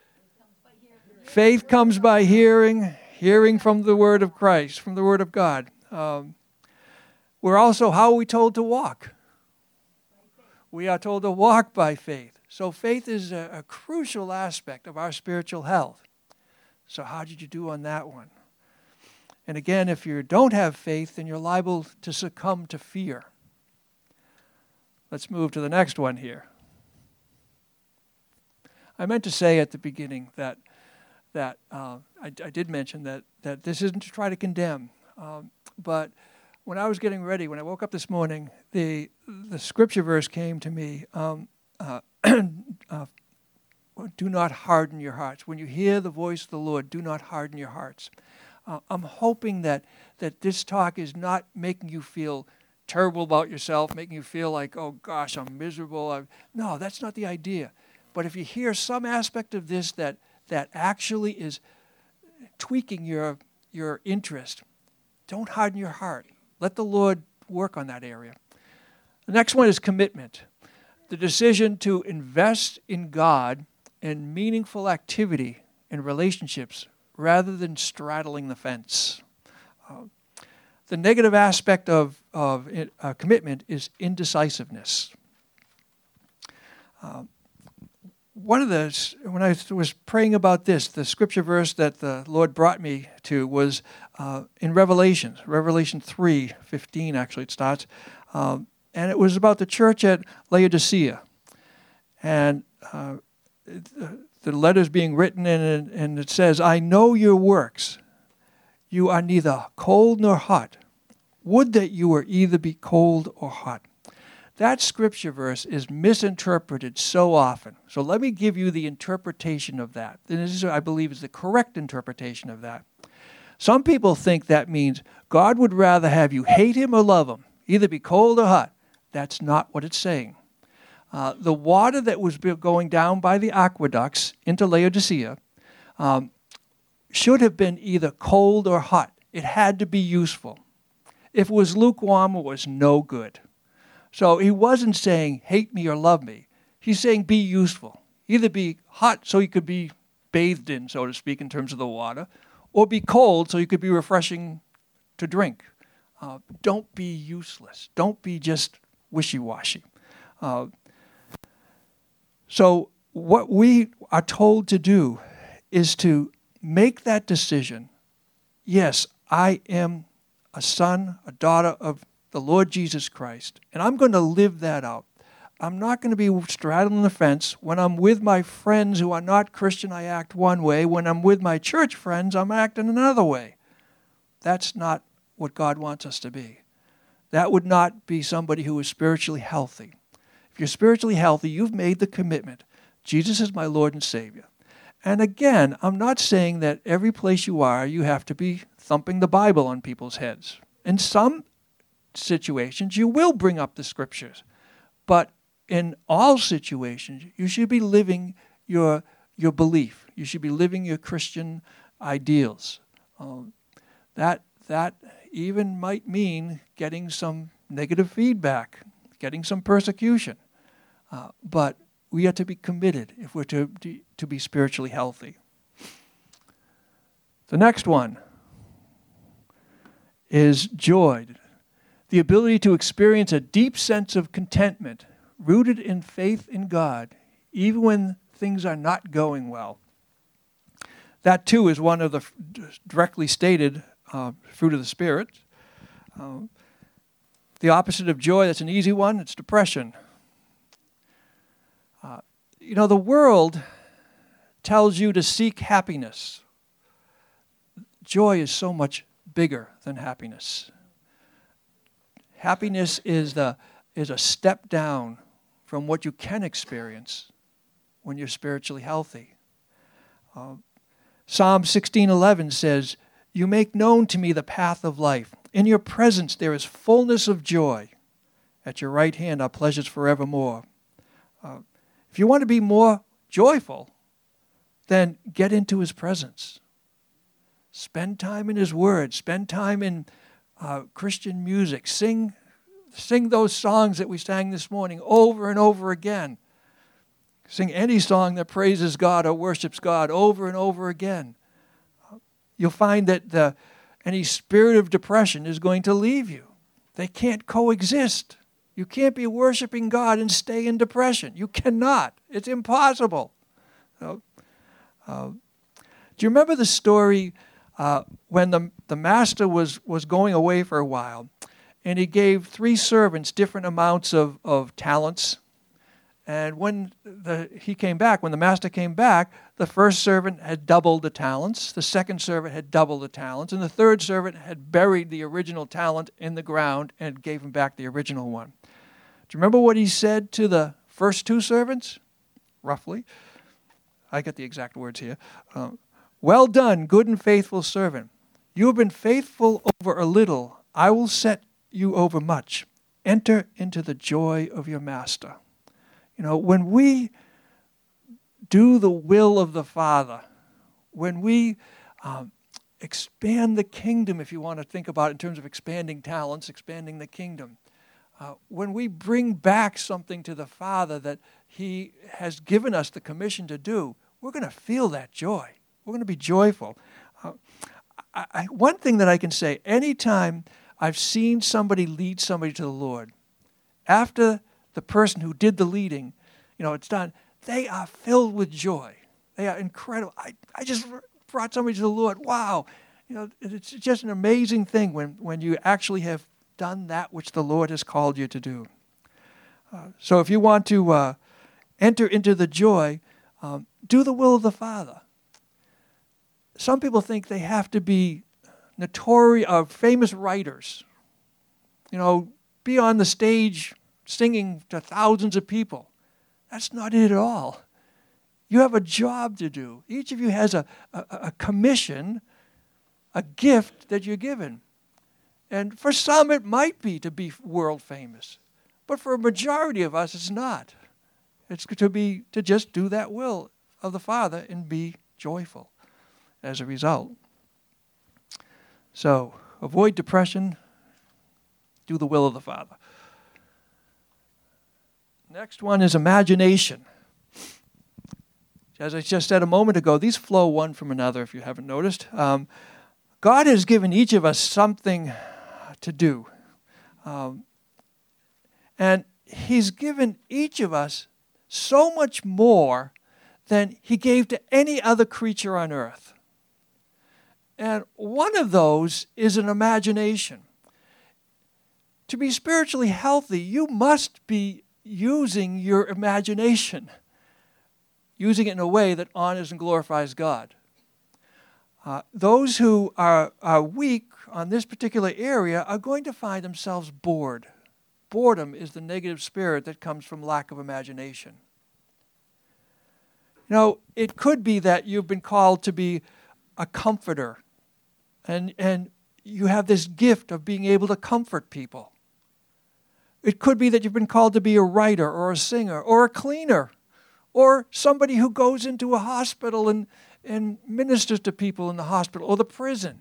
Faith comes by hearing, hearing from the word of Christ, from the word of God. Um, we're also, how are we told to walk? We are told to walk by faith. So faith is a, a crucial aspect of our spiritual health. So how did you do on that one? And again, if you don't have faith, then you're liable to succumb to fear. Let's move to the next one here. I meant to say at the beginning that that uh, I, I did mention that that this isn't to try to condemn, um, but when I was getting ready, when I woke up this morning, the the scripture verse came to me. Um, uh, uh, Do not harden your hearts. When you hear the voice of the Lord, do not harden your hearts. Uh, I'm hoping that, that this talk is not making you feel terrible about yourself, making you feel like, oh gosh, I'm miserable. I'm... No, that's not the idea. But if you hear some aspect of this that, that actually is tweaking your, your interest, don't harden your heart. Let the Lord work on that area. The next one is commitment. The decision to invest in God in meaningful activity and relationships rather than straddling the fence. Uh, the negative aspect of, of it, uh, commitment is indecisiveness. Uh, one of the, when I was praying about this, the scripture verse that the Lord brought me to was uh, in Revelation, Revelation three fifteen actually it starts. Um, and it was about the church at Laodicea. And uh, the letter's being written, and, and it says, I know your works. You are neither cold nor hot. Would that you were either be cold or hot. That scripture verse is misinterpreted so often. So let me give you the interpretation of that. And this is, I believe, is the correct interpretation of that. Some people think that means God would rather have you hate him or love him, either be cold or hot. That's not what it's saying. Uh, the water that was going down by the aqueducts into Laodicea um, should have been either cold or hot. It had to be useful. If it was lukewarm, it was no good. So he wasn't saying, hate me or love me. He's saying, be useful. Either be hot so you could be bathed in, so to speak, in terms of the water, or be cold so you could be refreshing to drink. Uh, don't be useless. Don't be just wishy-washy. Uh, so what we are told to do is to make that decision. Yes, I am a son, a daughter of the Lord Jesus Christ, and I'm going to live that out. I'm not going to be straddling the fence. When I'm with my friends who are not Christian, I act one way. When I'm with my church friends, I'm acting another way. That's not what God wants us to be. That would not be somebody who is spiritually healthy. If you're spiritually healthy, you've made the commitment. Jesus is my Lord and Savior. And again, I'm not saying that every place you are, you have to be thumping the Bible on people's heads. In some situations, you will bring up the scriptures. But in all situations, you should be living your, your belief. You should be living your Christian ideals. Um, that, that even might mean getting some negative feedback, getting some persecution. Uh, but we have to be committed if we're to, to, to be spiritually healthy. The next one is joy. The ability to experience a deep sense of contentment rooted in faith in God, even when things are not going well. That, too, is one of the directly stated uh, fruit of the Spirit. Uh, the opposite of joy, that's an easy one, it's depression. Uh, you know, the world tells you to seek happiness. Joy is so much bigger than happiness. Happiness is the is a step down from what you can experience when you're spiritually healthy. Uh, Psalm sixteen eleven says, "You make known to me the path of life. In your presence there is fullness of joy. At your right hand are pleasures forevermore." Uh, if you want to be more joyful, then get into his presence. Spend time in his word. Spend time in uh, Christian music. Sing, sing those songs that we sang this morning over and over again. Sing any song that praises God or worships God over and over again. You'll find that the, any spirit of depression is going to leave you. They can't coexist. You can't be worshiping God and stay in depression. You cannot. It's impossible. So, uh, do you remember the story uh, when the, the master was, was going away for a while, and he gave three servants different amounts of, of talents? And when the, he came back, when the master came back, the first servant had doubled the talents, the second servant had doubled the talents, and the third servant had buried the original talent in the ground and gave him back the original one. Do you remember what he said to the first two servants? Roughly. I got the exact words here. Uh, well done, good and faithful servant. You have been faithful over a little. I will set you over much. Enter into the joy of your master. You know, when we do the will of the Father, when we um, expand the kingdom, if you want to think about it in terms of expanding talents, expanding the kingdom, uh, when we bring back something to the Father that He has given us the commission to do, we're going to feel that joy. We're going to be joyful. Uh, I, I, one thing that I can say, anytime I've seen somebody lead somebody to the Lord, after the person who did the leading, you know, it's done, they are filled with joy. They are incredible. I, I just brought somebody to the Lord. Wow. You know, it's just an amazing thing when, when you actually have done that which the Lord has called you to do. Uh, so if you want to uh, enter into the joy, um, do the will of the Father. Some people think they have to be notorious, uh, famous writers. You know, be on the stage singing to thousands of people. That's not it at all. You have a job to do. Each of you has a, a, a commission, a gift that you're given. And for some, it might be to be world famous. But for a majority of us, it's not. It's to be to just do that will of the Father and be joyful as a result. So, avoid depression. Do the will of the Father. Next one is imagination. As I just said a moment ago, these flow one from another, if you haven't noticed. Um, God has given each of us something to do. Um, and He's given each of us so much more than He gave to any other creature on earth. And one of those is an imagination. To be spiritually healthy, you must be using your imagination. Using it in a way that honors and glorifies God. Uh, those who are, are weak on this particular area are going to find themselves bored. Boredom is the negative spirit that comes from lack of imagination. You know, it could be that you've been called to be a comforter, and, and you have this gift of being able to comfort people. It could be that you've been called to be a writer or a singer or a cleaner, or somebody who goes into a hospital and, and ministers to people in the hospital or the prison.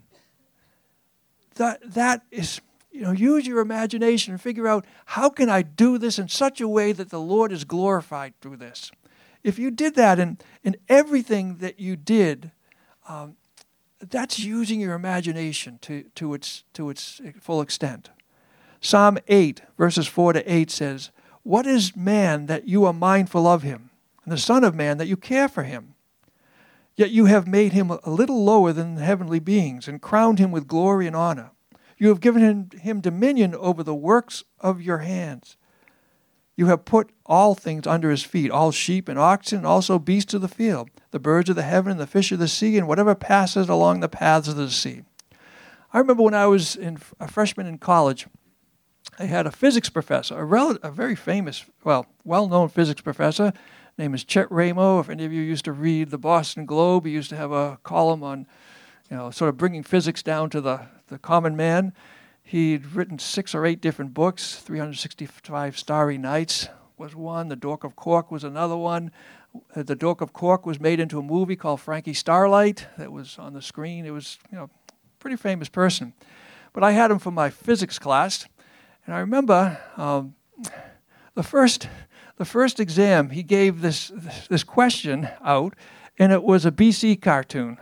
That, that is, you know, use your imagination and figure out, how can I do this in such a way that the Lord is glorified through this? If you did that in, in everything that you did, um, that's using your imagination to, to, its, to its full extent. Psalm eight, verses four to eight says, "What is man that you are mindful of him? And the Son of Man that you care for him? Yet you have made him a little lower than the heavenly beings and crowned him with glory and honor. You have given him, him dominion over the works of your hands. You have put all things under his feet, all sheep and oxen, and also beasts of the field, the birds of the heaven, and the fish of the sea, and whatever passes along the paths of the sea." I remember when I was in, a freshman in college, I had a physics professor, a, rel- a very famous, well, well-known physics professor. Name is Chet Ramo. If any of you used to read the Boston Globe, he used to have a column on, you know, sort of bringing physics down to the, the common man. He'd written six or eight different books. three hundred sixty-five Starry Nights was one. The Dork of Cork was another one. The Dork of Cork was made into a movie called Frankie Starlight that was on the screen. It was, you know, a pretty famous person. But I had him for my physics class, and I remember um, the first... The first exam, he gave this, this this question out, and it was a B C cartoon.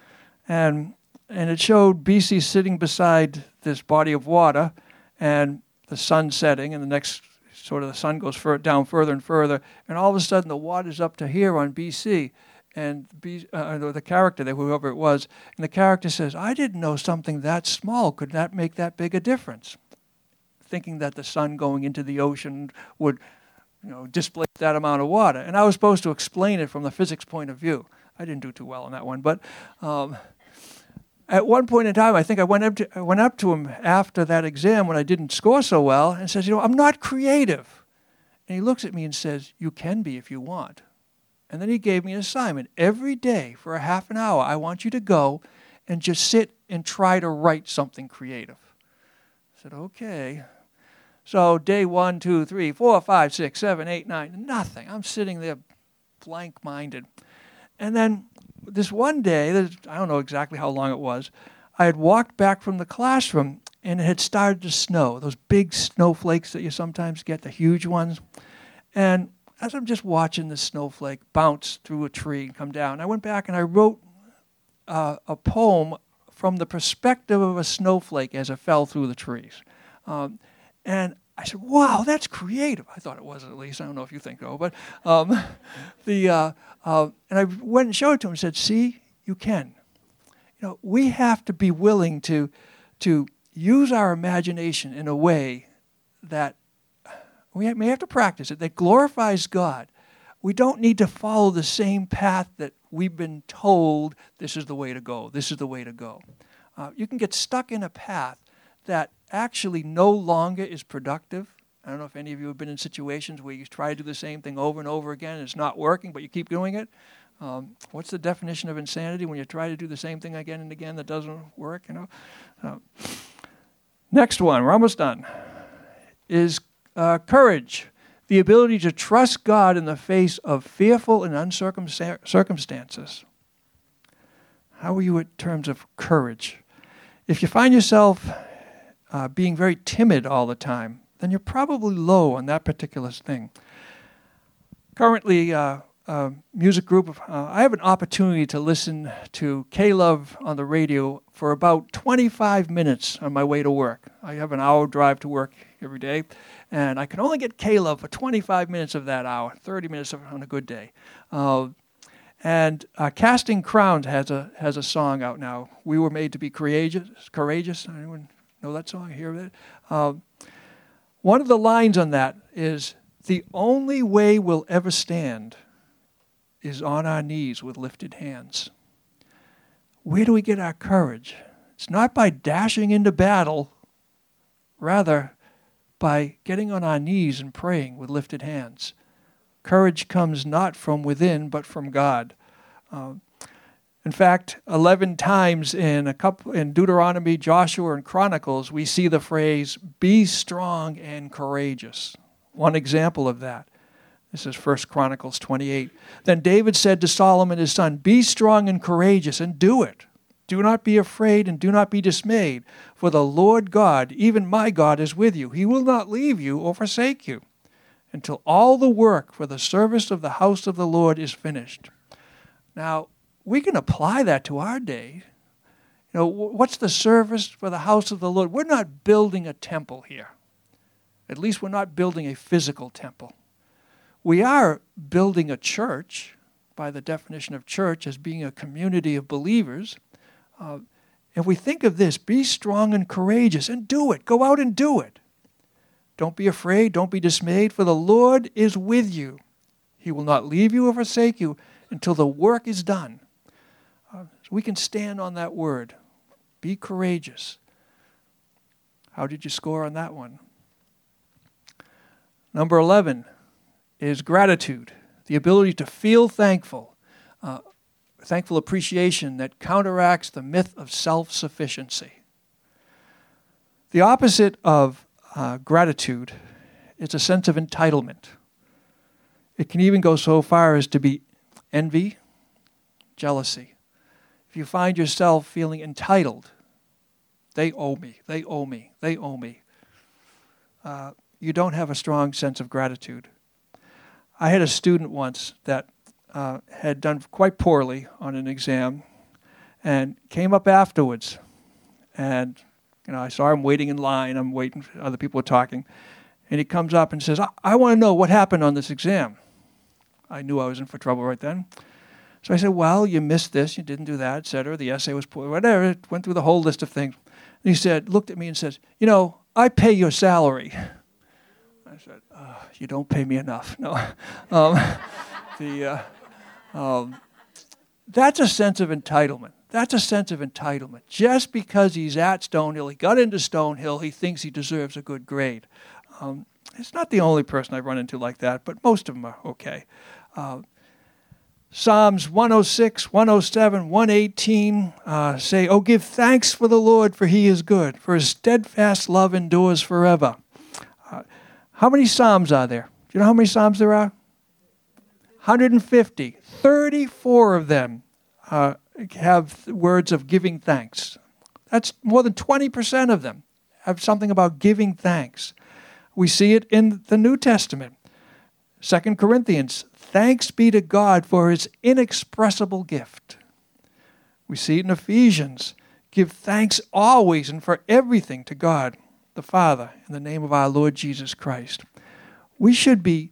And and it showed B C sitting beside this body of water, and the sun setting, and the next sort of the sun goes fur- down further and further, and all of a sudden the water's up to here on B C, and B, uh, the character, there, whoever it was, and the character says, "I didn't know something that small could that make that big a difference," thinking that the sun going into the ocean would, you know, displace that amount of water. And I was supposed to explain it from the physics point of view. I didn't do too well on that one, but um, at one point in time, I think I went up to I went up to him after that exam when I didn't score so well and says, "You know, I'm not creative." And he looks at me and says, "You can be if you want." And then he gave me an assignment. Every day for a half an hour, I want you to go and just sit and try to write something creative. I said, okay. So day one, two, three, four, five, six, seven, eight, nine, nothing. I'm sitting there blank-minded. And then this one day, I don't know exactly how long it was, I had walked back from the classroom and it had started to snow, those big snowflakes that you sometimes get, the huge ones. And as I'm just watching the snowflake bounce through a tree and come down, I went back and I wrote uh, a poem from the perspective of a snowflake as it fell through the trees. Um, and I said, wow, that's creative. I thought it was, at least. I don't know if you think so. But um, the uh, uh, and I went and showed it to him and said, see, you can. You know, we have to be willing to to use our imagination in a way that we may have to practice it, that glorifies God. We don't need to follow the same path that we've been told this is the way to go, this is the way to go. Uh, you can get stuck in a path that actually no longer is productive. I don't know if any of you have been in situations where you try to do the same thing over and over again and it's not working, but you keep doing it. Um, what's the definition of insanity when you try to do the same thing again and again that doesn't work, you know? Uh, next one, we're almost done, is uh, courage. The ability to trust God in the face of fearful and uncertain circumstances. How are you in terms of courage? If you find yourself uh, being very timid all the time, then you're probably low on that particular thing. Currently, uh, a music group, of, uh, I have an opportunity to listen to K-Love on the radio for about twenty-five minutes on my way to work. I have an hour drive to work every day, and I can only get K-Love for twenty-five minutes of that hour, thirty minutes on a good day. Uh, and uh, Casting Crowns has a has a song out now. We were made to be courageous. Courageous. Anyone know that song? Hear of it? Uh, one of the lines on that is, "The only way we'll ever stand is on our knees with lifted hands." Where do we get our courage? It's not by dashing into battle, rather by getting on our knees and praying with lifted hands. Courage comes not from within, but from God. Uh, in fact, eleven times in a couple in Deuteronomy, Joshua, and Chronicles, we see the phrase, "Be strong and courageous." One example of that. This is First Chronicles twenty-eight. Then David said to Solomon his son, "Be strong and courageous, and do it. Do not be afraid and do not be dismayed, for the Lord God, even my God, is with you. He will not leave you or forsake you until all the work for the service of the house of the Lord is finished." Now, we can apply that to our day. You know, what's the service for the house of the Lord? We're not building a temple here. At least we're not building a physical temple. We are building a church, by the definition of church as being a community of believers. Uh, if we think of this, be strong and courageous, and do it. Go out and do it. Don't be afraid, don't be dismayed, for the Lord is with you. He will not leave you or forsake you until the work is done. Uh, so we can stand on that word. Be courageous. How did you score on that one? Number eleven is gratitude, the ability to feel thankful, uh, thankful appreciation that counteracts the myth of self-sufficiency. The opposite of uh, gratitude is a sense of entitlement. It can even go so far as to be envy, jealousy. If you find yourself feeling entitled, they owe me, they owe me, they owe me, uh, you don't have a strong sense of gratitude. I had a student once that uh, had done quite poorly on an exam and came up afterwards. And, you know, I saw him waiting in line. I'm waiting, other people were talking. And he comes up and says, I, I want to know what happened on this exam. I knew I was in for trouble right then. So I said, well, you missed this, you didn't do that, et cetera. The essay was poor, whatever. It went through the whole list of things. And he said, looked at me and says, you know, I pay your salary. I said, oh, you don't pay me enough. No. um, the, uh, um, that's a sense of entitlement. That's a sense of entitlement. Just because he's at Stonehill, he got into Stonehill, he thinks he deserves a good grade. Um, it's not the only person I've run into like that, but most of them are okay. Uh, Psalms one oh six, one oh seven, one eighteen uh, say, "Oh, give thanks for the Lord, for he is good, for his steadfast love endures forever." Uh, how many Psalms are there? Do you know how many Psalms there are? one hundred fifty. thirty-four of them uh, have words of giving thanks. That's more than twenty percent of them have something about giving thanks. We see it in the New Testament. Second Corinthians, "Thanks be to God for his inexpressible gift." We see it in Ephesians, "Give thanks always and for everything to God the Father in the name of our Lord Jesus Christ." We should be,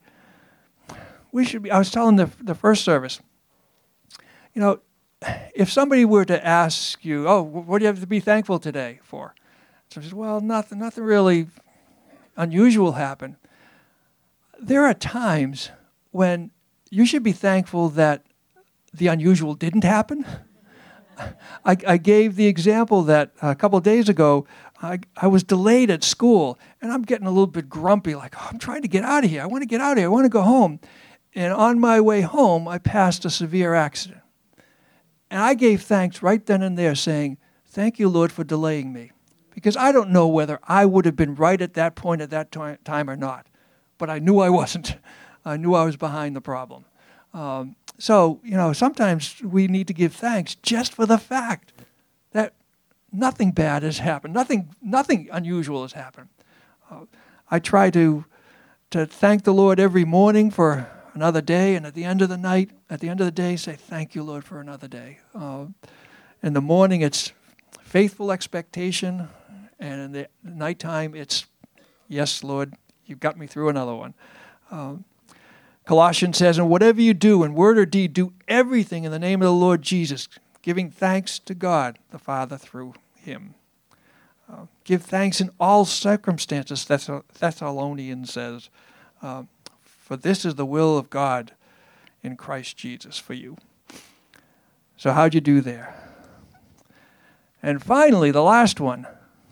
we should be, I was telling the, the first service, you know, if somebody were to ask you, "Oh, what do you have to be thankful today for?" So I said, "Well, nothing, nothing really unusual happened." There are times when you should be thankful that the unusual didn't happen. I, I gave the example that a couple of days ago, I, I was delayed at school, and I'm getting a little bit grumpy, like, oh, I'm trying to get out of here. I want to get out of here. I want to go home. And on my way home, I passed a severe accident. And I gave thanks right then and there, saying, "Thank you, Lord, for delaying me." Because I don't know whether I would have been right at that point at that time or not. But I knew I wasn't. I knew I was behind the problem. Um, so, you know, sometimes we need to give thanks just for the fact that nothing bad has happened. Nothing nothing unusual has happened. Uh, I try to to thank the Lord every morning for another day, and at the end of the night, at the end of the day, say, "Thank you, Lord, for another day." Uh, in the morning, it's faithful expectation, and in the nighttime, it's, "Yes, Lord, you got me through another one." Um, Colossians says, "And whatever you do in word or deed, do everything in the name of the Lord Jesus, giving thanks to God the Father through him." Uh, give thanks in all circumstances, Thess- Thessalonians says, uh, "for this is the will of God in Christ Jesus for you." So how'd you do there? And finally, the last one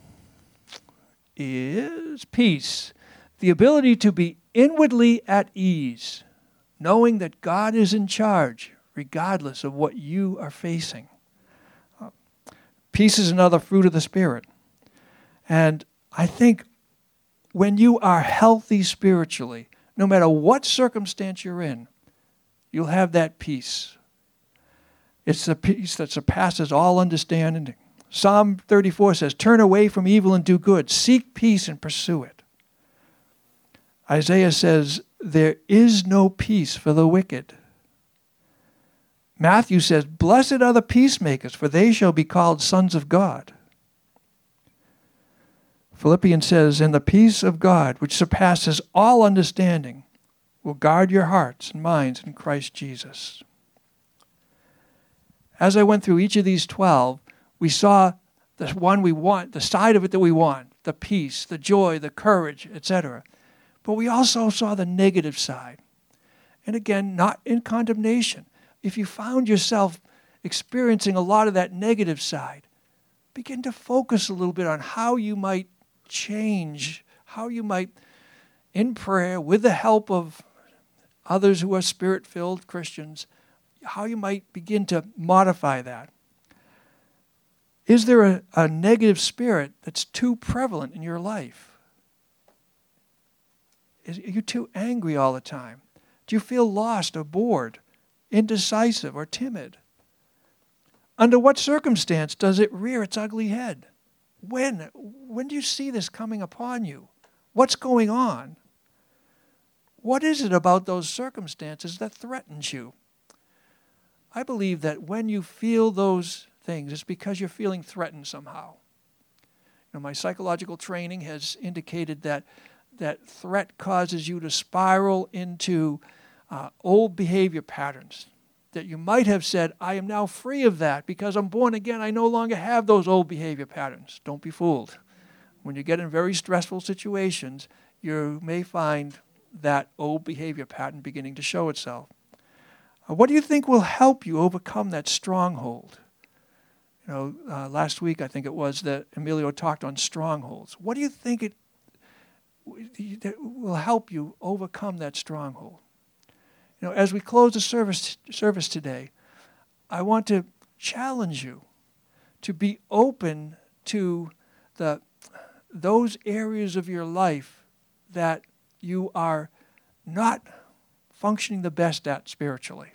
is peace. The ability to be inwardly at ease, knowing that God is in charge, regardless of what you are facing. Uh, peace is another fruit of the Spirit. And I think when you are healthy spiritually, no matter what circumstance you're in, you'll have that peace. It's the peace that surpasses all understanding. Psalm thirty-four says, "Turn away from evil and do good. Seek peace and pursue it." Isaiah says, "There is no peace for the wicked." Matthew says, "Blessed are the peacemakers, for they shall be called sons of God." Philippians says, "And the peace of God, which surpasses all understanding, will guard your hearts and minds in Christ Jesus." As I went through each of these twelve, we saw the one we want, the side of it that we want, the peace, the joy, the courage, et cetera. But we also saw the negative side. And again, not in condemnation. If you found yourself experiencing a lot of that negative side, begin to focus a little bit on how you might change, how you might, in prayer, with the help of others who are Spirit-filled Christians, how you might begin to modify that. Is there a, a negative spirit that's too prevalent in your life? Is, are you too angry all the time? Do you feel lost or bored, indecisive or timid? Under what circumstance does it rear its ugly head? When? When do you see this coming upon you? What's going on? What is it about those circumstances that threatens you? I believe that when you feel those things, it's because you're feeling threatened somehow. You know, my psychological training has indicated that that threat causes you to spiral into uh, old behavior patterns that you might have said, "I am now free of that because I'm born again. I no longer have those old behavior patterns." Don't be fooled. When you get in very stressful situations, you may find that old behavior pattern beginning to show itself. Uh, what do you think will help you overcome that stronghold? You know, uh, last week I think it was that Emilio talked on strongholds. What do you think it that will help you overcome that stronghold? You know, as we close the service service today, I want to challenge you to be open to the those areas of your life that you are not functioning the best at spiritually.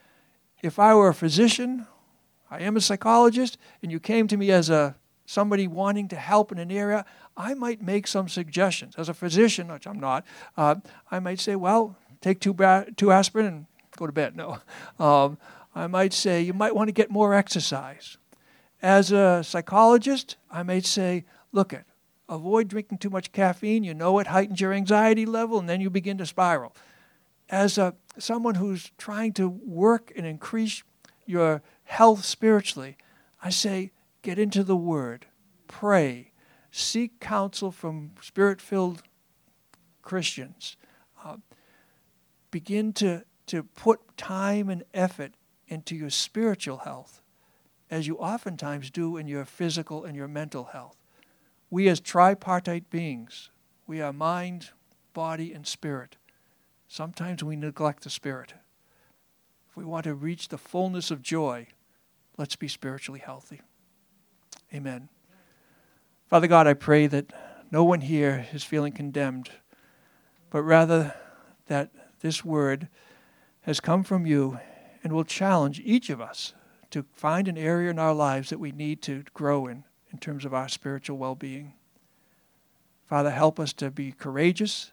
If I were a physician, I am a psychologist, and you came to me as a somebody wanting to help in an area, I might make some suggestions. As a physician, which I'm not, uh, I might say, well, take two, ba- two aspirin and go to bed. No. Um, I might say, you might want to get more exercise. As a psychologist, I might say, look it, avoid drinking too much caffeine. You know it heightens your anxiety level, and then you begin to spiral. As a, someone who's trying to work and increase your health spiritually, I say, get into the Word, pray, seek counsel from Spirit-filled Christians. Uh, begin to, to put time and effort into your spiritual health, as you oftentimes do in your physical and your mental health. We as tripartite beings, we are mind, body, and spirit. Sometimes we neglect the spirit. If we want to reach the fullness of joy, let's be spiritually healthy. Amen. Father God, I pray that no one here is feeling condemned, but rather that this word has come from you and will challenge each of us to find an area in our lives that we need to grow in, in terms of our spiritual well-being. Father, help us to be courageous,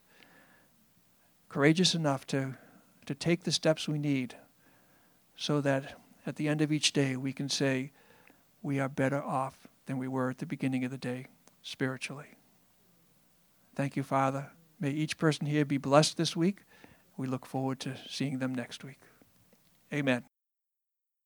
courageous enough to, to take the steps we need so that at the end of each day we can say we are better off than we were at the beginning of the day spiritually. Thank you, Father. May each person here be blessed this week. We look forward to seeing them next week. Amen.